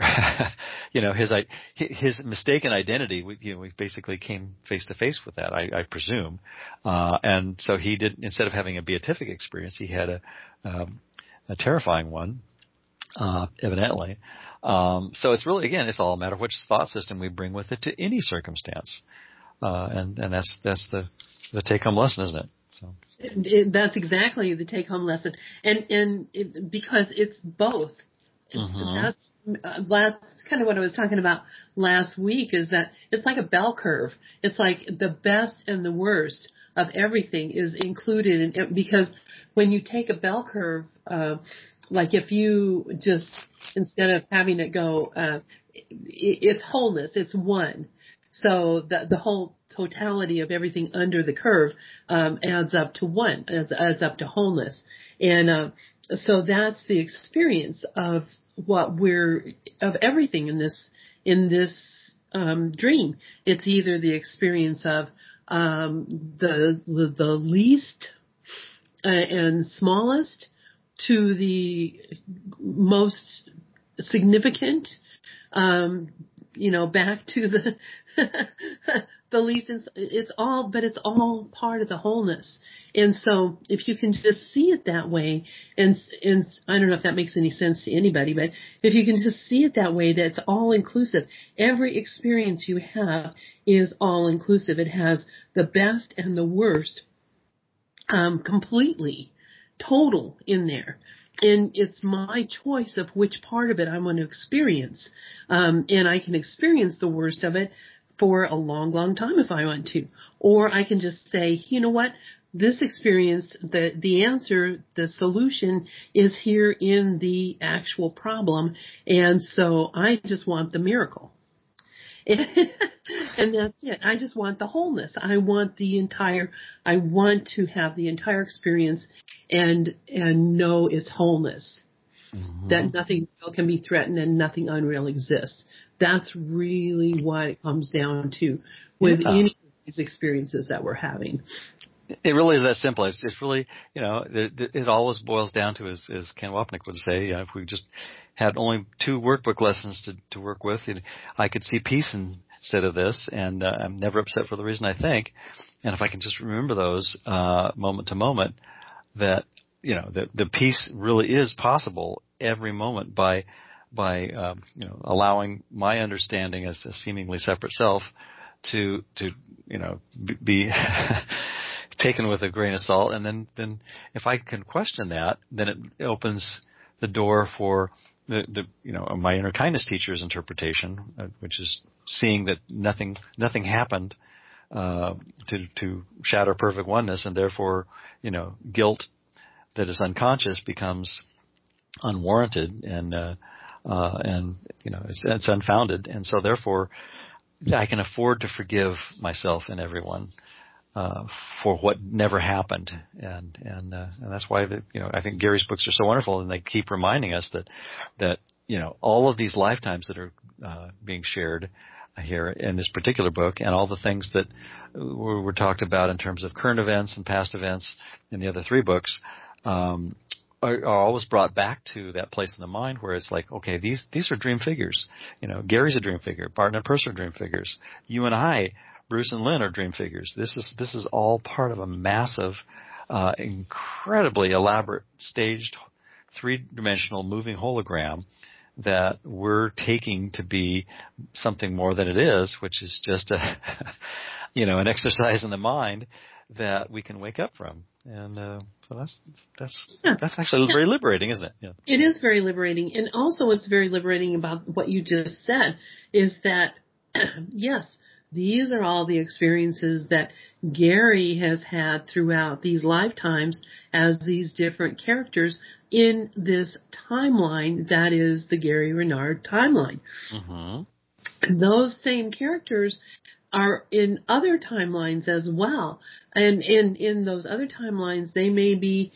his mistaken identity. We basically came face to face with that, I presume. And so he did, instead of having a beatific experience, he had a terrifying one. Evidently. So it's really, again, it's all a matter of which thought system we bring with it to any circumstance. And that's the take-home lesson, isn't it? So. That's exactly the take-home lesson. And because it's both. Mm-hmm. That's kind of what I was talking about last week, is that it's like a bell curve. It's like the best and the worst of everything is included in, because when you take a bell curve, like if you just, instead of having it go, it's wholeness, it's one. So the whole totality of everything under the curve adds up to one, adds up to wholeness. And so that's the experience of of everything in this dream. It's either the experience of the least and smallest to the most significant, back to the the least. It's all part of the wholeness. And so if you can just see it that way, and I don't know if that makes any sense to anybody, but if you can just see it that way, that it's all inclusive. Every experience you have is all inclusive. It has the best and the worst, completely total in there. And it's my choice of which part of it I want to experience. And I can experience the worst of it for a long, long time if I want to. Or I can just say, you know what? This experience, the answer, the solution is here in the actual problem. And so I just want the miracle. And that's it. I just want the wholeness. I want to have the entire experience and know its wholeness. that nothing real can be threatened and nothing unreal exists. That's really what it comes down to with any of these experiences that we're having. It really is that simple. It's really, it always boils down to, as Ken Wapnick would say, if we just had only 2 workbook lessons to work with, I could see peace instead of this, and I'm never upset for the reason I think. And if I can just remember those moment to moment, that the peace really is possible every moment by allowing my understanding as a seemingly separate self to be taken with a grain of salt, and then if I can question that, then it opens the door for my inner kindness teacher's interpretation, which is seeing that nothing happened to shatter perfect oneness, and therefore guilt that is unconscious becomes unwarranted and it's unfounded, and so therefore I can afford to forgive myself and everyone for what never happened, and that's why I think Gary's books are so wonderful, and they keep reminding us that all of these lifetimes that are being shared here in this particular book, and all the things that were talked about in terms of current events and past events in the other 3 books, are always brought back to that place in the mind where it's like, okay, these are dream figures. Gary's a dream figure. Barton and Percy are dream figures. You and I, Bruce and Lynn, are dream figures. This is all part of a massive, incredibly elaborate, staged, 3-dimensional moving hologram that we're taking to be something more than it is, which is just an exercise in the mind that we can wake up from. And so that's actually very liberating, isn't it? Yeah. It is very liberating. And also what's very liberating about what you just said is that, yes, these are all the experiences that Gary has had throughout these lifetimes as these different characters in this timeline that is the Gary Renard timeline. Mm-hmm. Those same characters are in other timelines as well. And in those other timelines, they may be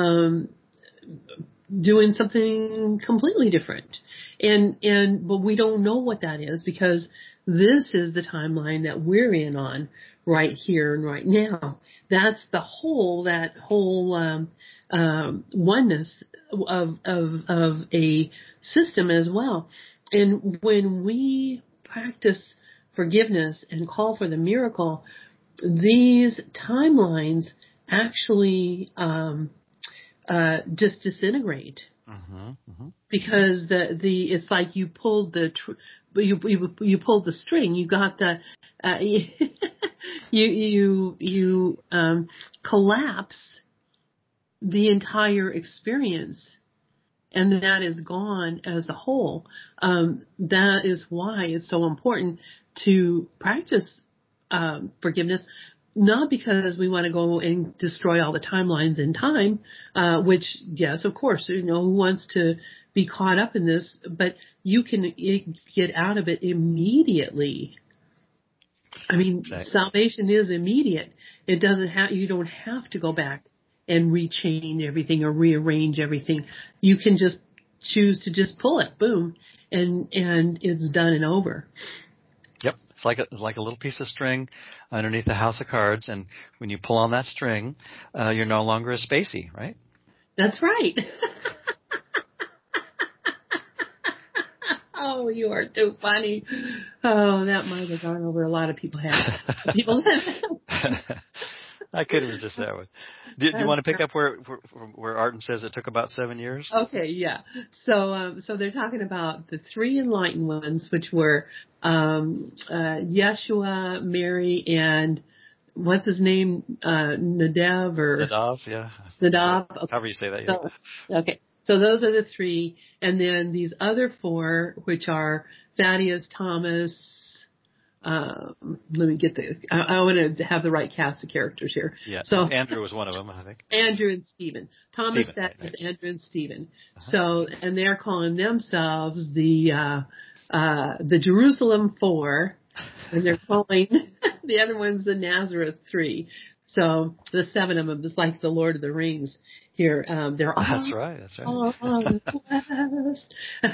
doing something completely different. But we don't know what that is, because this is the timeline that we're in on right here and right now. That's that whole oneness of a system as well. And when we practice forgiveness and call for the miracle, these timelines actually just disintegrate. Mm-hmm, mm-hmm. Because it's like you pulled you pulled the string. You got the you collapse the entire experience, and that is gone as a whole. That is why it's so important to practice forgiveness. Not because we want to go and destroy all the timelines in time, which, yes, of course, who wants to be caught up in this, but you can get out of it immediately. I mean, salvation is immediate. It doesn't you don't have to go back and rechain everything or rearrange everything. You can just choose to just pull it, boom, and it's done and over. Yep, it's like a little piece of string underneath a house of cards, and when you pull on that string, you're no longer a spacey, right? That's right. Oh, you are too funny. Oh, that might have gone over a lot of people's heads. I couldn't resist that one. Do you want to pick up where Arden says it took about 7 years? Okay, yeah. So they're talking about the 3 enlightened ones, which were Yeshua, Mary, and what's his name? Nadav, yeah. Nadav. Okay. However you say that. Yeah. Okay. So those are the 3, and then these other 4, which are Thaddeus, Thomas. Let me get I want to have the right cast of characters here. Yeah. So Andrew was one of them, I think. Andrew and Stephen. Thomas, Thaddeus, right. Andrew and Stephen. Uh-huh. So, and they're calling themselves the Jerusalem 4, and they're calling the other ones the Nazareth 3. So the seven of them is like the Lord of the Rings here. They're That's right. That's right. all on the west.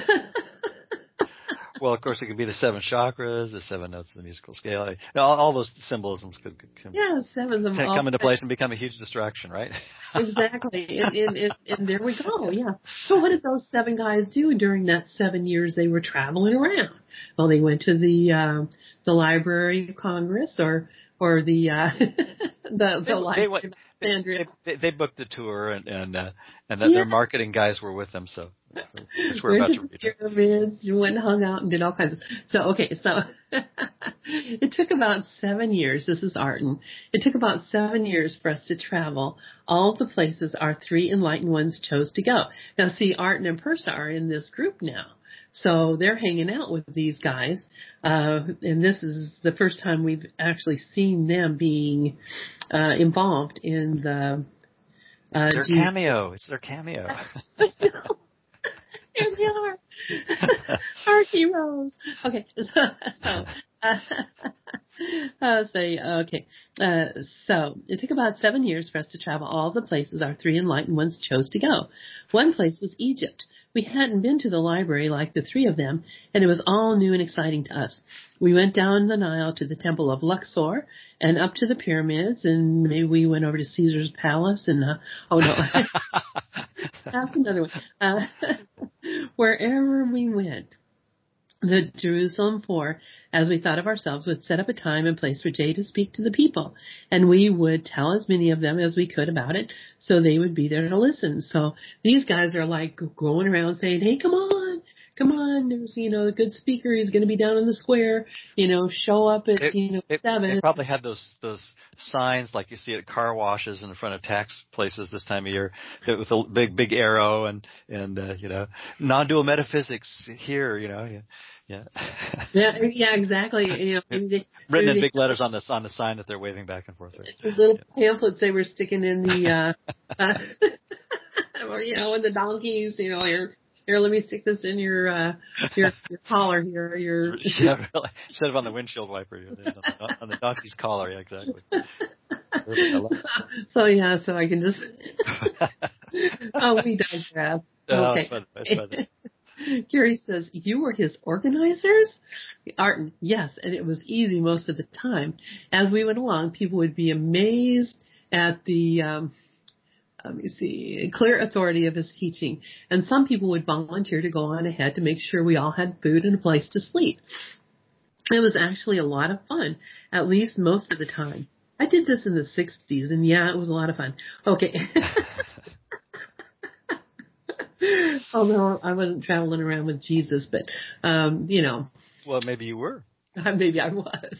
Well, of course, it could be the 7 chakras, the 7 notes of the musical scale. All those symbolisms could Yeah, seven of them all come into place and become a huge distraction, right? exactly. And there we go. Yeah. So what did those 7 guys do during that 7 years they were traveling around? Well, they went to the Library of Congress or the the Library of Alexandria. They booked a tour and that Yeah. their marketing guys were with them, so which we're Went about to to the read. pyramids, went and hung out and did all kinds of. So it took about 7 years. This is Arten. It took about 7 years for us to travel all of the places our 3 enlightened ones chose to go. Now, see, Arten and Persa are in this group now. So they're hanging out with these guys, and this is the first time we've actually seen them being involved in the. Their cameo. It's their cameo. Here they are, our heroes. Okay, so it took about 7 years for us to travel all the places our 3 enlightened ones chose to go. One place was Egypt. We hadn't been to the library like the 3 of them, and it was all new and exciting to us. We went down the Nile to the Temple of Luxor and up to the pyramids, and maybe we went over to Caesar's Palace, and that's another one. Wherever we went, the Jerusalem Four, as we thought of ourselves, would set up a time and place for Jay to speak to the people, and we would tell as many of them as we could about it, so they would be there to listen. So these guys are like going around saying, "Hey, come on, there's a good speaker. He's going to be down in the square. Show up at 7." They probably had those signs like you see at car washes in front of tax places this time of year with a big arrow and non-dual metaphysics here. Yeah. Yeah, exactly. Written in big letters on the sign that they're waving back and forth. Little pamphlets they were sticking in the, in the donkeys. Here, let me stick this in your collar here. Yeah, really. Instead of on the windshield wiper, on the donkey's collar. Yeah, exactly. So I can just. We digress. Okay. It's fun. Gary says, "You were his organizers?" Arten, yes, and it was easy most of the time. As we went along, people would be amazed at the, clear authority of his teaching. And some people would volunteer to go on ahead to make sure we all had food and a place to sleep. It was actually a lot of fun, at least most of the time. I did this in the 60s, and it was a lot of fun. Okay. Although I wasn't traveling around with Jesus, but, Well, maybe you were. Maybe I was.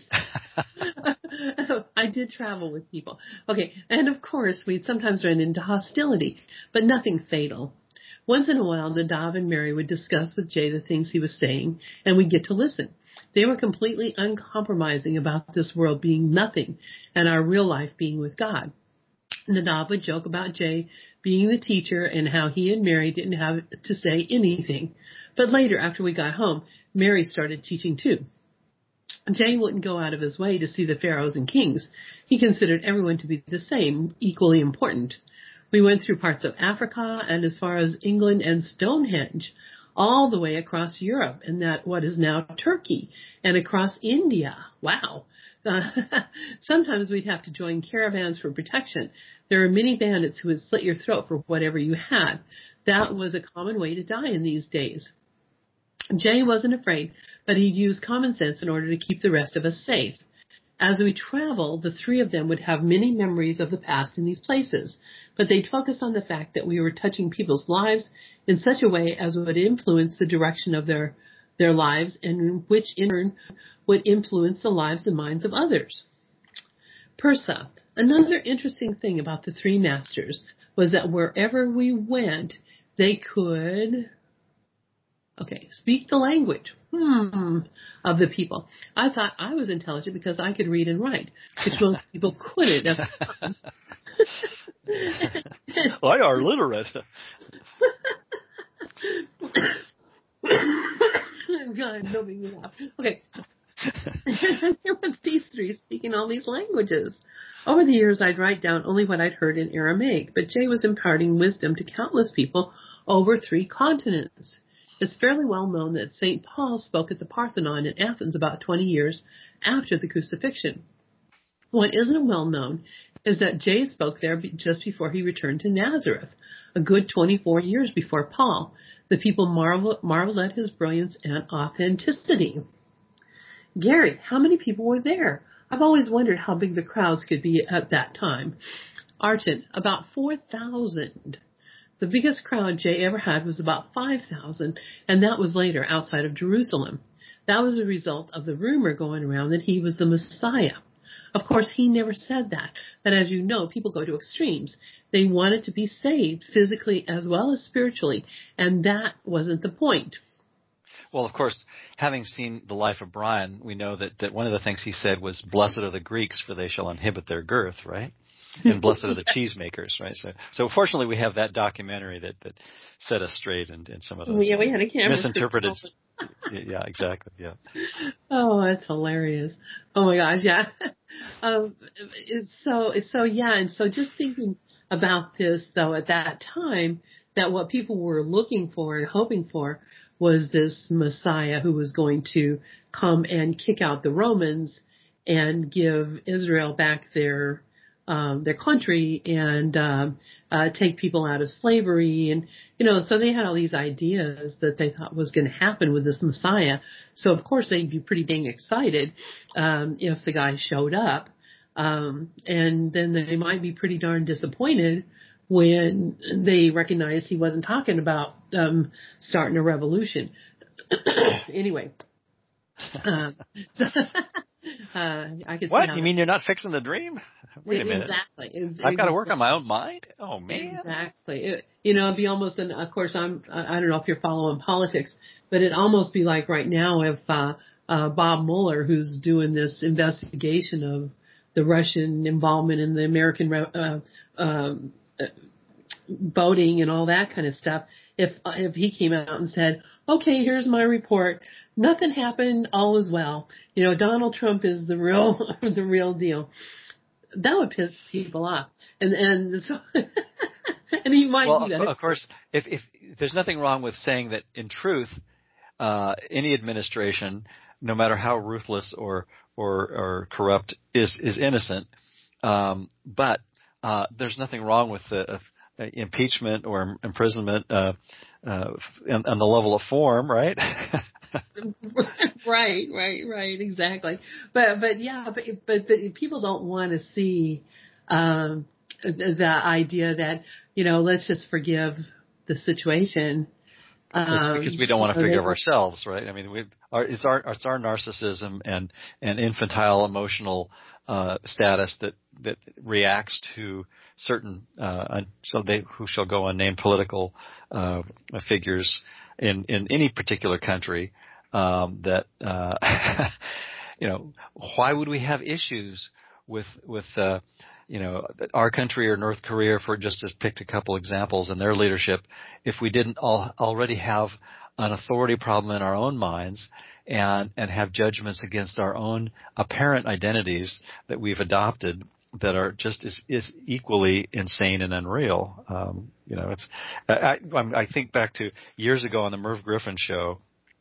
I did travel with people. Okay, and of course, we'd sometimes run into hostility, but nothing fatal. Once in a while, Nadav and Mary would discuss with Jay the things he was saying, and we'd get to listen. They were completely uncompromising about this world being nothing and our real life being with God. Nadav would joke about Jay being the teacher and how he and Mary didn't have to say anything. But later, after we got home, Mary started teaching too. Jay wouldn't go out of his way to see the pharaohs and kings. He considered everyone to be the same, equally important. We went through parts of Africa and as far as England and Stonehenge, all the way across Europe and that what is now Turkey, and across India. Wow. Sometimes we'd have to join caravans for protection. There are many bandits who would slit your throat for whatever you had. That was a common way to die in these days. Jay wasn't afraid, but he'd use common sense in order to keep the rest of us safe. As we traveled, the 3 of them would have many memories of the past in these places, but they'd focus on the fact that we were touching people's lives in such a way as would influence the direction of their lives, and which in turn would influence the lives and minds of others. Persa, another interesting thing about the 3 masters was that wherever we went, they could speak the language of the people. I thought I was intelligent because I could read and write, which most people couldn't. I are literate. God, don't make me laugh. Okay. Here were these 3 speaking all these languages. Over the years, I'd write down only what I'd heard in Aramaic, but Jay was imparting wisdom to countless people over 3 continents. It's fairly well known that St. Paul spoke at the Parthenon in Athens about 20 years after the crucifixion. What isn't well known is that Jay spoke there just before he returned to Nazareth, a good 24 years before Paul. The people marveled at his brilliance and authenticity. Gary, how many people were there? I've always wondered how big the crowds could be at that time. Arton, about 4,000. The biggest crowd Jay ever had was about 5,000, and that was later outside of Jerusalem. That was a result of the rumor going around that he was the Messiah. Of course, he never said that. But as you know, people go to extremes. They wanted to be saved physically as well as spiritually, and that wasn't the point. Well, of course, having seen the life of Brian, we know that one of the things he said was, "Blessed are the Greeks, for they shall inhibit their girth," right? And blessed are the cheesemakers, right? So fortunately, we have that documentary that set us straight in some of those we had a camera misinterpreted. Yeah, exactly. Yeah. Oh, that's hilarious. Oh my gosh, yeah. And so just thinking about this though at that time, that what people were looking for and hoping for was this Messiah who was going to come and kick out the Romans and give Israel back their country and take people out of slavery, and so they had all these ideas that they thought was going to happen with this Messiah. So of course they'd be pretty dang excited if the guy showed up, and then they might be pretty darn disappointed when they recognized he wasn't talking about starting a revolution. Anyway. I could what? You mean you're not fixing the dream? Wait a minute. Exactly. I've got to work on my own mind? Oh, man. Exactly. It'd be almost, of course, I don't know if you're following politics, but it'd almost be like right now if Bob Mueller, who's doing this investigation of the Russian involvement in the American voting and all that kind of stuff, if he came out and said, okay, here's my report, nothing happened, all is well, Donald Trump is the real deal, that would piss people off, and so and he might do that. Of course, if there's nothing wrong with saying that in truth, any administration, no matter how ruthless or corrupt, is innocent, but there's nothing wrong with the impeachment or imprisonment on the level of form, right? Right, exactly. But people don't want to see the idea that let's just forgive the situation. It's because we don't want to forgive ourselves, right? I mean, it's our narcissism and infantile emotional status that reacts to certain who shall go unnamed political figures in any particular country. Why would we have issues with our country or North Korea, for just to pick a couple examples, and their leadership, if we didn't already have an authority problem in our own minds and have judgments against our own apparent identities that we've adopted that are just is equally insane and unreal. I think back to years ago on the Merv Griffin show.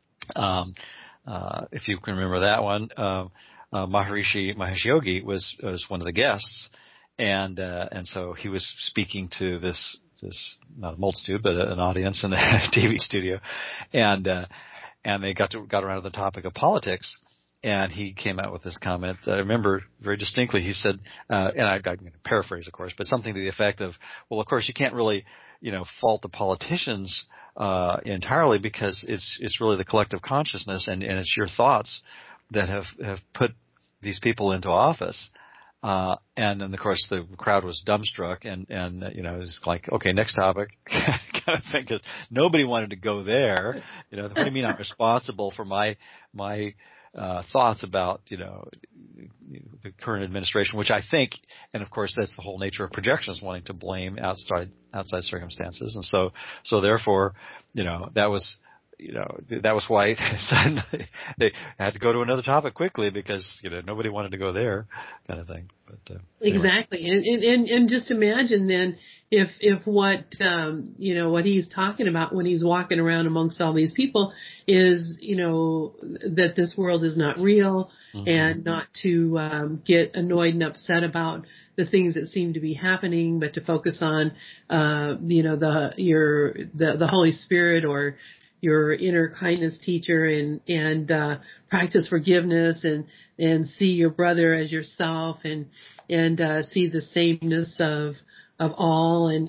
If you can remember that one, Maharishi Mahesh Yogi was one of the guests, and so he was speaking to this not a multitude but an audience in a TV studio, and they got around to the topic of politics, and he came out with this comment. I remember very distinctly. He said, and I'm going to paraphrase, of course, but something to the effect of, well, of course you can't really fault the politicians entirely, because it's really the collective consciousness and it's your thoughts that have put these people into office. And then of course the crowd was dumbstruck and it was like, okay, next topic kind of thing, because nobody wanted to go there. What do you mean I'm responsible for my thoughts about the current administration, which I think, and of course that's the whole nature of projections, wanting to blame outside circumstances, and so therefore that was that was why suddenly they had to go to another topic quickly because nobody wanted to go there, kind of thing. But exactly, and just imagine then if what what he's talking about when he's walking around amongst all these people is that this world is not real, mm-hmm. and not to get annoyed and upset about the things that seem to be happening, but to focus on the Holy Spirit or your inner kindness teacher and practice forgiveness and see your brother as yourself and see the sameness of all, and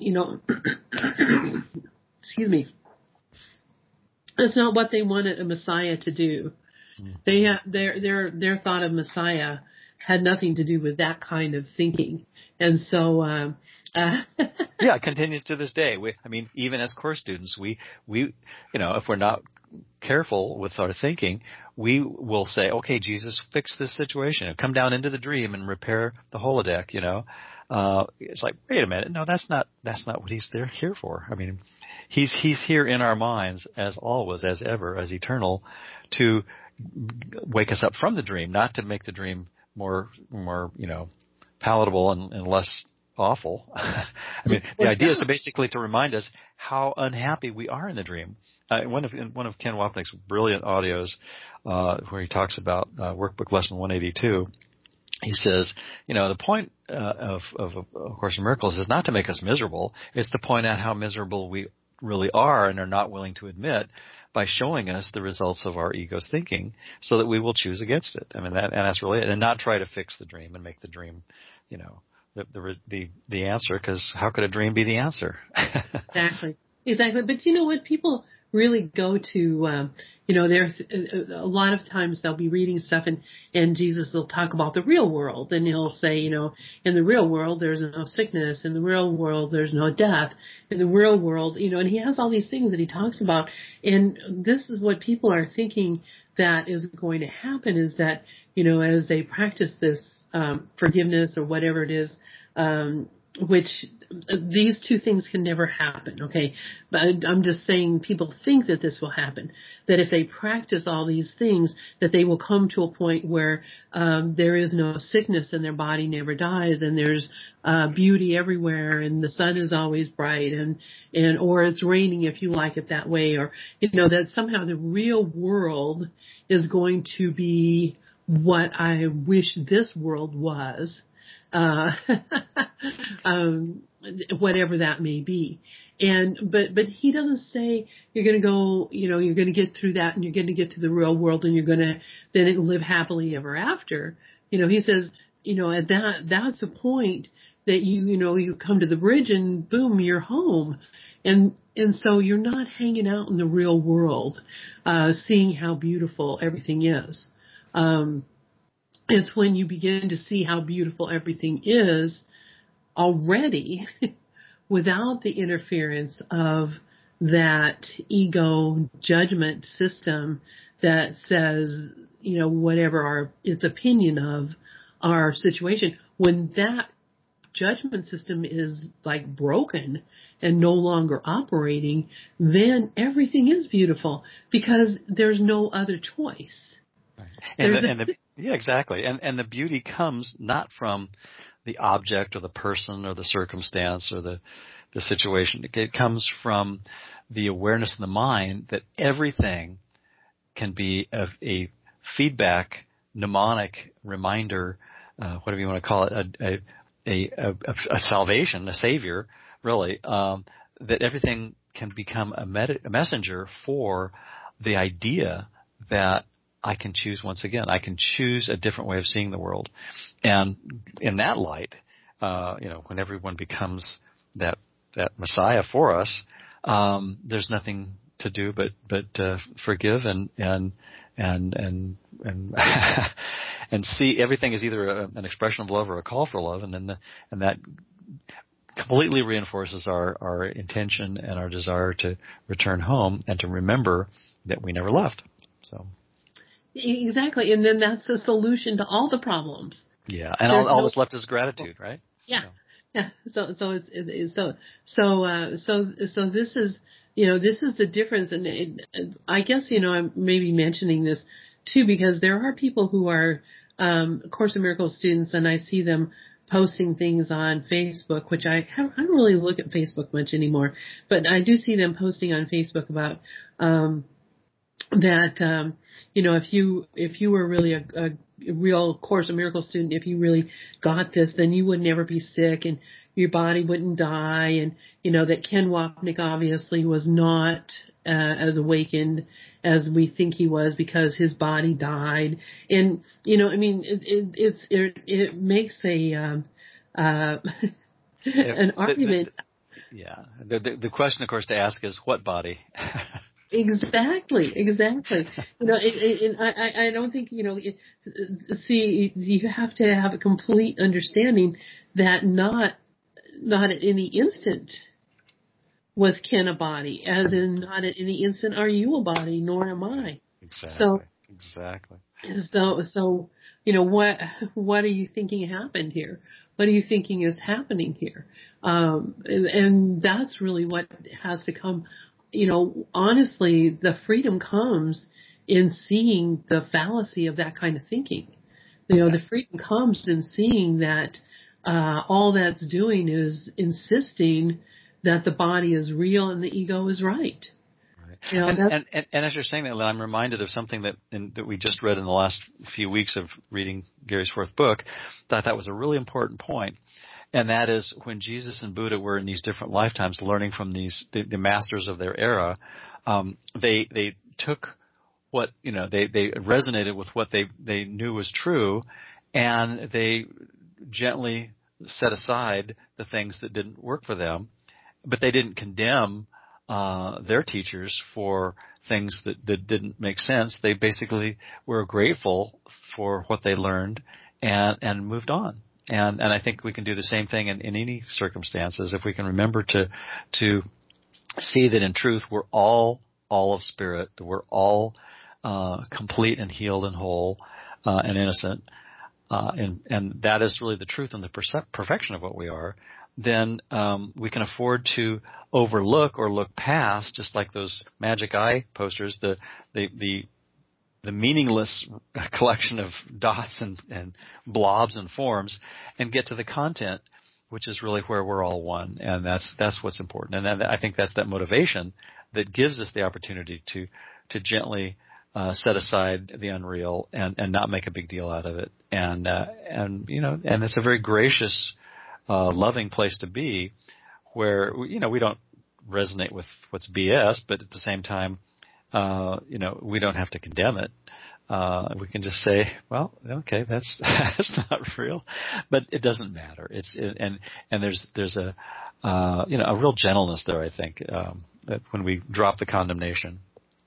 excuse me. That's not what they wanted a Messiah to do. Mm-hmm. They have their thought of Messiah had nothing to do with that kind of thinking, and so yeah, it continues to this day. Even as course students, we if we're not careful with our thinking, we will say, okay, Jesus, fix this situation, come down into the dream and repair the holodeck. It's like, wait a minute, no, that's not what he's here for. He's here in our minds as always, as ever, as eternal, to wake us up from the dream, not to make the dream more palatable and less awful. The idea is to remind us how unhappy we are in the dream. One of Ken Wapnick's brilliant audios, where he talks about workbook lesson 182, he says, the point of Course in Miracles is not to make us miserable. It's to point out how miserable we really are and are not willing to admit, by showing us the results of our ego's thinking, so that we will choose against it. That's really it, and not try to fix the dream and make the dream, the answer. Because how could a dream be the answer? Exactly. But you know what? People really go to, there's a lot of times they'll be reading stuff and Jesus will talk about the real world, and he'll say, in the real world there's no sickness, in the real world there's no death, in the real world, and he has all these things that he talks about, and this is what people are thinking that is going to happen, is that, as they practice this forgiveness or whatever it is, which these two things can never happen, okay? But I'm just saying people think that this will happen, that if they practice all these things, that they will come to a point where there is no sickness and their body never dies, and there's beauty everywhere, and the sun is always bright, and or it's raining if you like it that way, or that somehow the real world is going to be what I wish this world was. Whatever that may be. But he doesn't say you're going to go, you're going to get through that and you're going to get to the real world and you're going to then live happily ever after. He says, at that's the point that you come to the bridge and boom, you're home. And so you're not hanging out in the real world, seeing how beautiful everything is. It's when you begin to see how beautiful everything is already without the interference of that ego judgment system that says, whatever its opinion of our situation. When that judgment system is like broken and no longer operating, then everything is beautiful because there's no other choice. Yeah, exactly. And the beauty comes not from the object or the person or the circumstance or the situation. It comes from the awareness in the mind that everything can be a feedback, mnemonic, reminder, whatever you want to call it, a salvation, a savior, really, that everything can become a messenger for the idea that I can choose once again. I can choose a different way of seeing the world. And in that light, when everyone becomes that Messiah for us, there's nothing to do but forgive and and see everything as either an expression of love or a call for love, and that completely reinforces our intention and our desire to return home and to remember that we never left. So. Exactly, and then that's the solution to all the problems. Yeah, and all that's left is gratitude, right? Yeah, so. Yeah. So this is, this is the difference. And I guess, I'm maybe mentioning this too, because there are people who are, Course in Miracles students, and I see them posting things on Facebook, which I don't really look at Facebook much anymore, but I do see them posting on Facebook about, that if you were really a real Course in Miracles student, if you really got this, then you would never be sick and your body wouldn't die, and that Ken Wapnick obviously was not as awakened as we think he was because his body died, and it makes a an argument. The question, of course, to ask is what body. Exactly. I don't think, see, you have to have a complete understanding that not at any instant was Ken a body, as in not at any instant are you a body, nor am I. Exactly. So, what are you thinking happened here? What are you thinking is happening here? And that's really what has to come. Honestly, the freedom comes in seeing the fallacy of that kind of thinking. The freedom comes in seeing that all that's doing is insisting that the body is real and the ego is right. And as you're saying that, Lynn, I'm reminded of something that we just read in the last few weeks of reading Gary's fourth book. Thought that was a really important point. And that is when Jesus and Buddha were in these different lifetimes learning from the masters of their era, they took what, they resonated with what they knew was true, and they gently set aside the things that didn't work for them, but they didn't condemn their teachers for things that didn't make sense. They basically were grateful for what they learned and moved on. And I think we can do the same thing in any circumstances if we can remember to see that in truth we're all of spirit, that we're all complete and healed and whole and innocent, and that is really the truth and the perfection of what we are. Then we can afford to overlook or look past, just like those magic eye posters, the meaningless collection of dots and blobs and forms, and get to the content, which is really where we're all one, and that's what's important. And I think that's that motivation that gives us the opportunity to gently set aside the unreal and not make a big deal out of it. And it's a very gracious, loving place to be, where we don't resonate with what's BS, but at the same time, we don't have to condemn it. We can just say, well, okay, that's not real, but it doesn't matter. And there's a real gentleness there, I think, that when we drop the condemnation.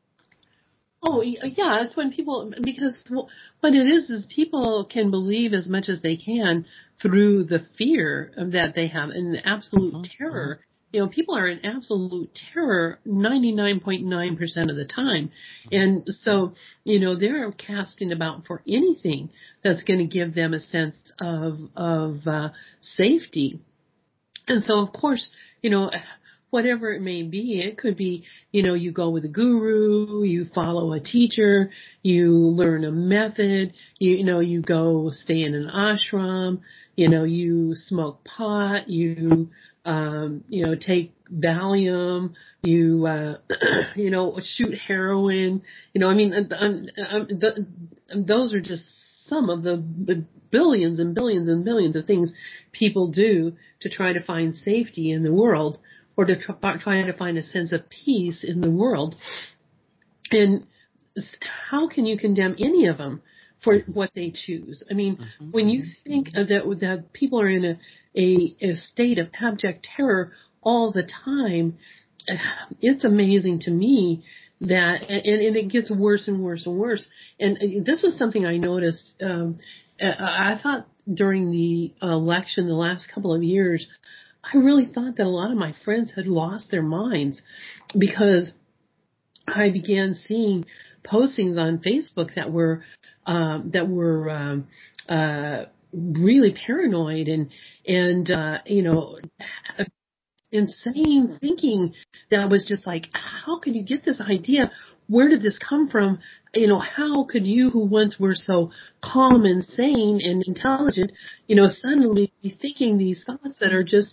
Oh, yeah, it's when people, because what it is people can believe as much as they can through the fear that they have and the absolute terror. People are in absolute terror 99.9% of the time. And so, they're casting about for anything that's going to give them a sense of safety. And so, of course, whatever it may be, it could be, you go with a guru, you follow a teacher, you learn a method, you go stay in an ashram, you smoke pot, you take Valium, you, shoot heroin, those are just some of the billions and billions and billions of things people do to try to find safety in the world, or to try to find a sense of peace in the world. And how can you condemn any of them for what they choose? I mean, when you think that people are in a state of abject terror all the time, it's amazing to me that, and it gets worse and worse and worse. And this was something I noticed. I thought during the election the last couple of years, I really thought that a lot of my friends had lost their minds, because I began seeing postings on Facebook that were really paranoid and insane thinking that was just like, how could you get this idea? Where did this come from? How could you, who once were so calm and sane and intelligent, suddenly be thinking these thoughts that are just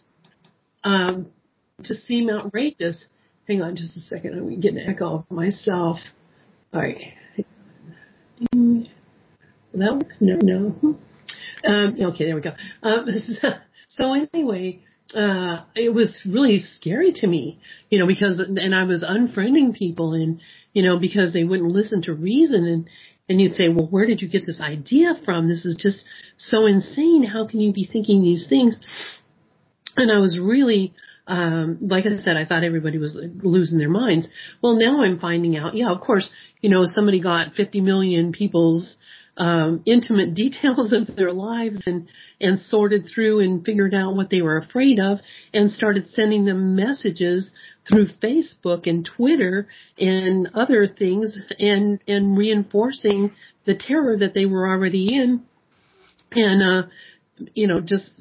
seem outrageous? Hang on just a second. I'm getting an echo of myself. All right. Will that work? No. Okay, there we go. So anyway, it was really scary to me, because, and I was unfriending people and, because they wouldn't listen to reason and you'd say, well, where did you get this idea from? This is just so insane. How can you be thinking these things? And I was really, like I said, I thought everybody was losing their minds. Well, now I'm finding out, of course, somebody got 50 million people's intimate details of their lives and sorted through and figured out what they were afraid of and started sending them messages through Facebook and Twitter and other things and reinforcing the terror that they were already in. And, just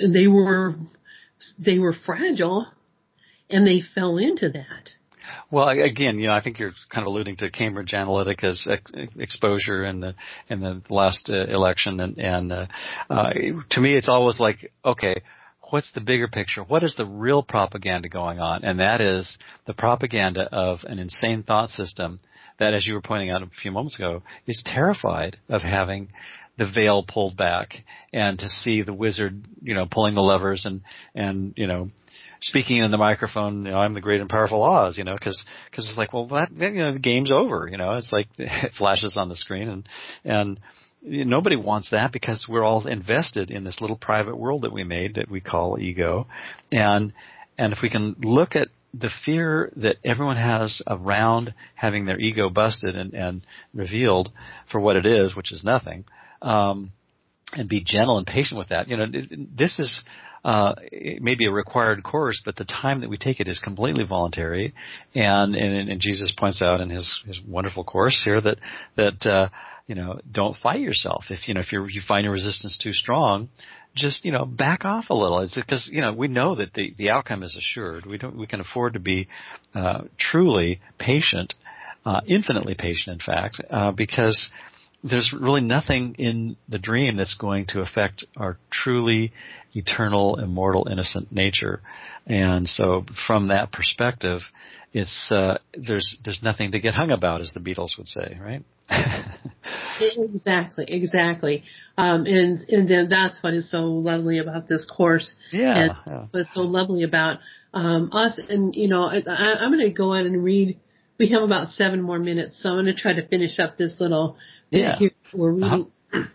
they were fragile and they fell into that. Well, again, I think you're kind of alluding to Cambridge Analytica's exposure in the last election, and to me, it's always like, okay, what's the bigger picture? What is the real propaganda going on? And that is the propaganda of an insane thought system that, as you were pointing out a few moments ago, is terrified of having the veil pulled back and to see the wizard, pulling the levers and speaking in the microphone, I'm the great and powerful Oz, because it's like, well, that, the game's over, it's like it flashes on the screen and nobody wants that because we're all invested in this little private world that we made that we call ego. And if we can look at the fear that everyone has around having their ego busted and revealed for what it is, which is nothing, and be gentle and patient with that. This is it may be a required course, but the time that we take it is completely voluntary. And Jesus points out in his wonderful course here that don't fight yourself. If you find your resistance too strong, just back off a little. It's because we know that the outcome is assured. We can afford to be truly patient, infinitely patient, in fact, because there's really nothing in the dream that's going to affect our truly eternal, immortal, innocent nature. And so from that perspective, it's there's nothing to get hung about, as the Beatles would say, right? Exactly. And then that's what is so lovely about this course. Yeah. And what's so lovely about us. And, I'm going to go on and read. We have about 7 more minutes, so I'm going to try to finish up this little bit here we're reading.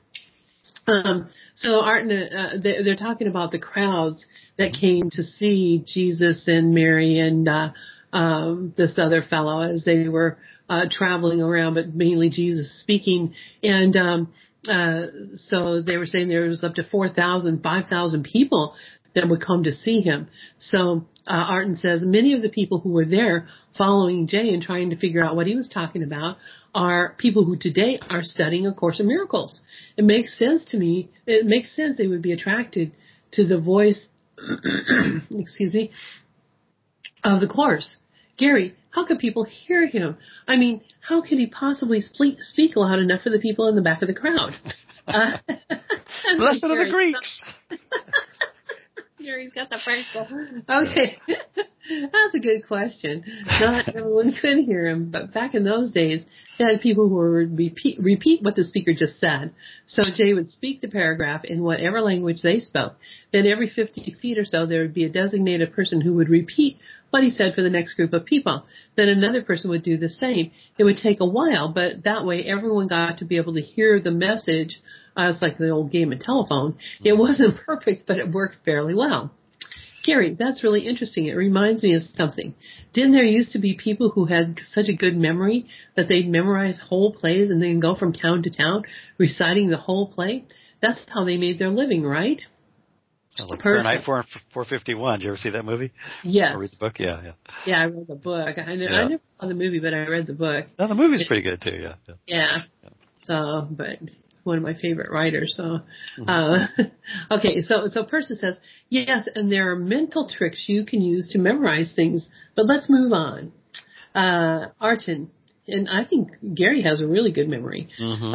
So Art, they're talking about the crowds that came to see Jesus and Mary and this other fellow as they were traveling around, but mainly Jesus speaking. And so they were saying there was up to 4,000, 5,000 people that would come to see him. So Arton says many of the people who were there following Jay and trying to figure out what he was talking about are people who today are studying A Course in Miracles. It makes sense to me. It makes sense they would be attracted to the voice, excuse me, of the Course. Gary, how could people hear him? I mean, how could he possibly speak loud enough for the people in the back of the crowd? Listen to the Greeks. Gary's got the freckle. Okay. That's a good question. Not everyone could hear him, but back in those days, they had people who would repeat what the speaker just said. So Jay would speak the paragraph in whatever language they spoke. Then every 50 feet or so, there would be a designated person who would repeat what he said for the next group of people. Then another person would do the same. It would take a while, but that way everyone got to be able to hear the message. It's like the old game of telephone. It wasn't perfect, but it worked fairly well. Gary, that's really interesting. It reminds me of something. Didn't there used to be people who had such a good memory that they'd memorize whole plays and then go from town to town reciting the whole play? That's how they made their living, right? Like Fahrenheit 451. Did you ever see that movie? Yes. Or read the book? Yeah. Yeah, I read the book. I never saw the movie, but I read the book. No, the movie's pretty good too. Yeah. Yeah. So, but one of my favorite writers. So, okay. So Persis says, yes, and there are mental tricks you can use to memorize things, but let's move on. Arton, and I think Gary has a really good memory.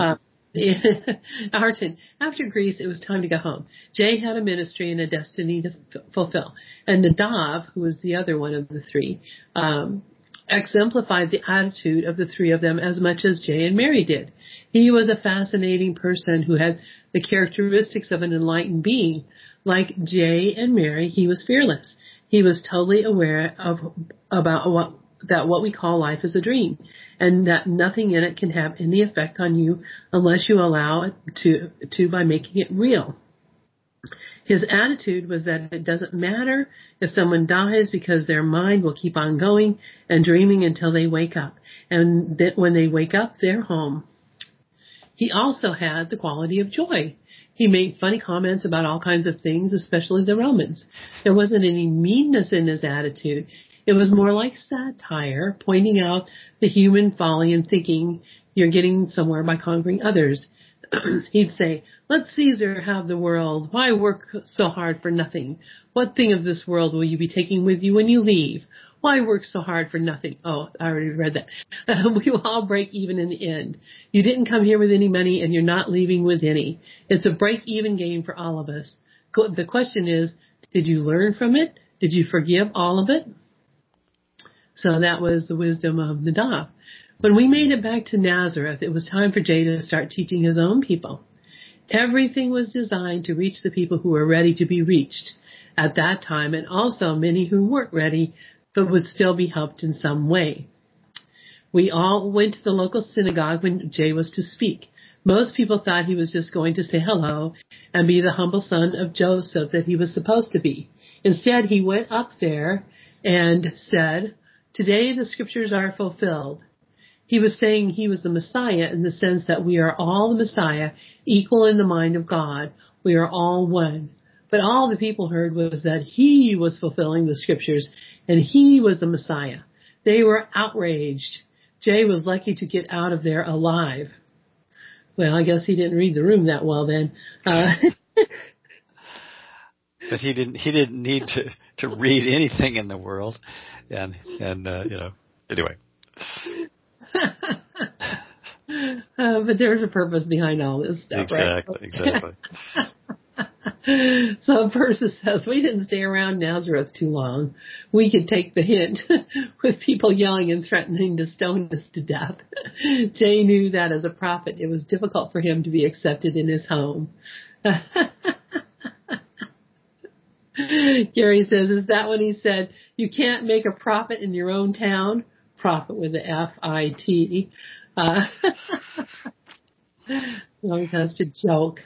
Arton, after Greece, it was time to go home. Jay had a ministry and a destiny to fulfill. And Nadav, who was the other one of the three, exemplified the attitude of the three of them as much as Jay and Mary did. He was a fascinating person who had the characteristics of an enlightened being. Like Jay and Mary, he was fearless. He was totally aware about what we call life is a dream, and that nothing in it can have any effect on you unless you allow it to by making it real. His attitude was that it doesn't matter if someone dies because their mind will keep on going and dreaming until they wake up. And that when they wake up, they're home. He also had the quality of joy. He made funny comments about all kinds of things, especially the Romans. There wasn't any meanness in his attitude. It was more like satire, pointing out the human folly in thinking you're getting somewhere by conquering others. He'd say, let Caesar have the world. Why work so hard for nothing? What thing of this world will you be taking with you when you leave? Why work so hard for nothing? Oh, I already read that. We will all break even in the end. You didn't come here with any money and you're not leaving with any. It's a break-even game for all of us. The question is, did you learn from it? Did you forgive all of it? So that was the wisdom of Nadav. When we made it back to Nazareth, it was time for Jay to start teaching his own people. Everything was designed to reach the people who were ready to be reached at that time, and also many who weren't ready but would still be helped in some way. We all went to the local synagogue when Jay was to speak. Most people thought he was just going to say hello and be the humble son of Joseph that he was supposed to be. Instead, he went up there and said, "Today the scriptures are fulfilled." He was saying he was the Messiah in the sense that we are all the Messiah, equal in the mind of God. We are all one. But all the people heard was that he was fulfilling the scriptures and he was the Messiah. They were outraged. Jay was lucky to get out of there alive. Well, I guess he didn't read the room that well then. But he didn't need to read anything in the world, and anyway. But there's a purpose behind all this stuff, right? Exactly. So Persis says, we didn't stay around Nazareth too long. We could take the hint with people yelling and threatening to stone us to death. Jay knew that as a prophet, it was difficult for him to be accepted in his home. Gary says, is that when he said, you can't make a profit in your own town? Profit with the F-I-T. He always has to joke.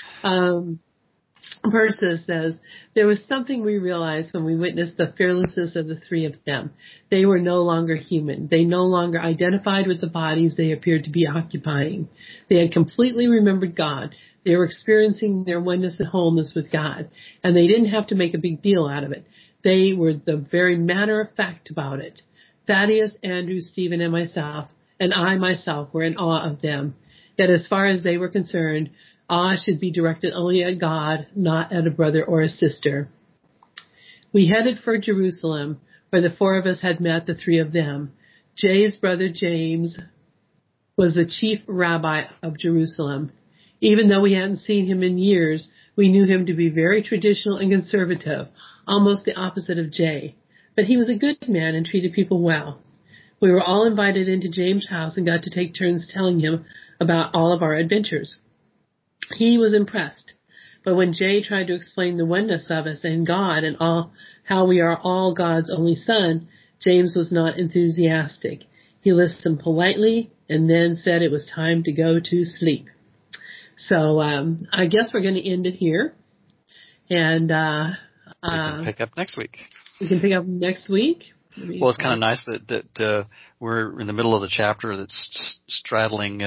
Persis says, there was something we realized when we witnessed the fearlessness of the three of them. They were no longer human. They no longer identified with the bodies they appeared to be occupying. They had completely remembered God. They were experiencing their oneness and wholeness with God, and they didn't have to make a big deal out of it. They were the very matter of fact about it. Thaddeus, Andrew, Stephen, and I myself were in awe of them. Yet as far as they were concerned, awe should be directed only at God, not at a brother or a sister. We headed for Jerusalem, where the four of us had met the three of them. Jay's brother James was the chief rabbi of Jerusalem. Even though we hadn't seen him in years, we knew him to be very traditional and conservative, almost the opposite of Jay. But he was a good man and treated people well. We were all invited into James' house and got to take turns telling him about all of our adventures. He was impressed. But when Jay tried to explain the oneness of us and God and how we are all God's only son, James was not enthusiastic. He listened politely and then said it was time to go to sleep. So I guess we're going to end it here. And we can pick up next week. We can pick up next week. Well, it's kind of nice that we're in the middle of the chapter that's straddling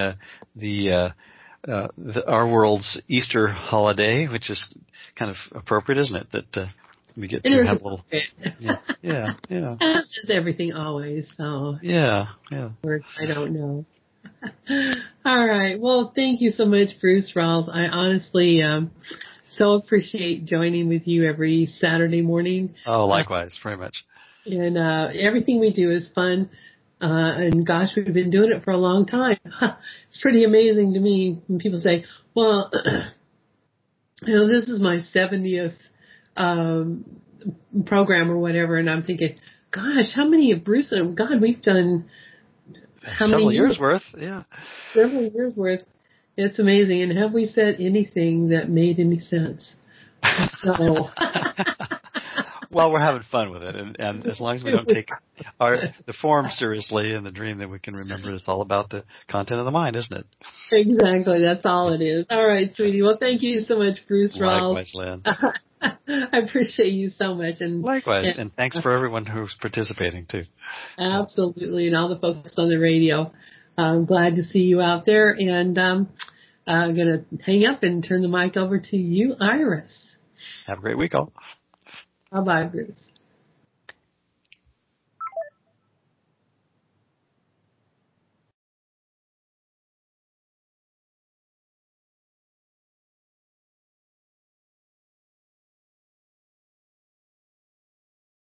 our world's Easter holiday, which is kind of appropriate, isn't it? That we get to have a little. Yeah. As is everything always. So. Yeah. I don't know. All right. Well, thank you so much, Bruce Rawls. I honestly so appreciate joining with you every Saturday morning. Oh, likewise, very much. And everything we do is fun. And gosh, we've been doing it for a long time. It's pretty amazing to me when people say, well, this is my 70th program or whatever. And I'm thinking, gosh, how many of Bruce and God, we've done how Several many years worth, yeah. Several years worth. It's amazing. And have we said anything that made any sense? No. Well, we're having fun with it, and as long as we don't take the form seriously and the dream, that we can remember it's all about the content of the mind, isn't it? Exactly. That's all it is. All right, sweetie. Well, thank you so much, Bruce Rawls. Likewise, Lynn. I appreciate you so much. And likewise, and thanks for everyone who's participating, too. Absolutely, and all the folks on the radio. I'm glad to see you out there, and I'm going to hang up and turn the mic over to you, Iris. Have a great week, all. Bye-bye, Bruce.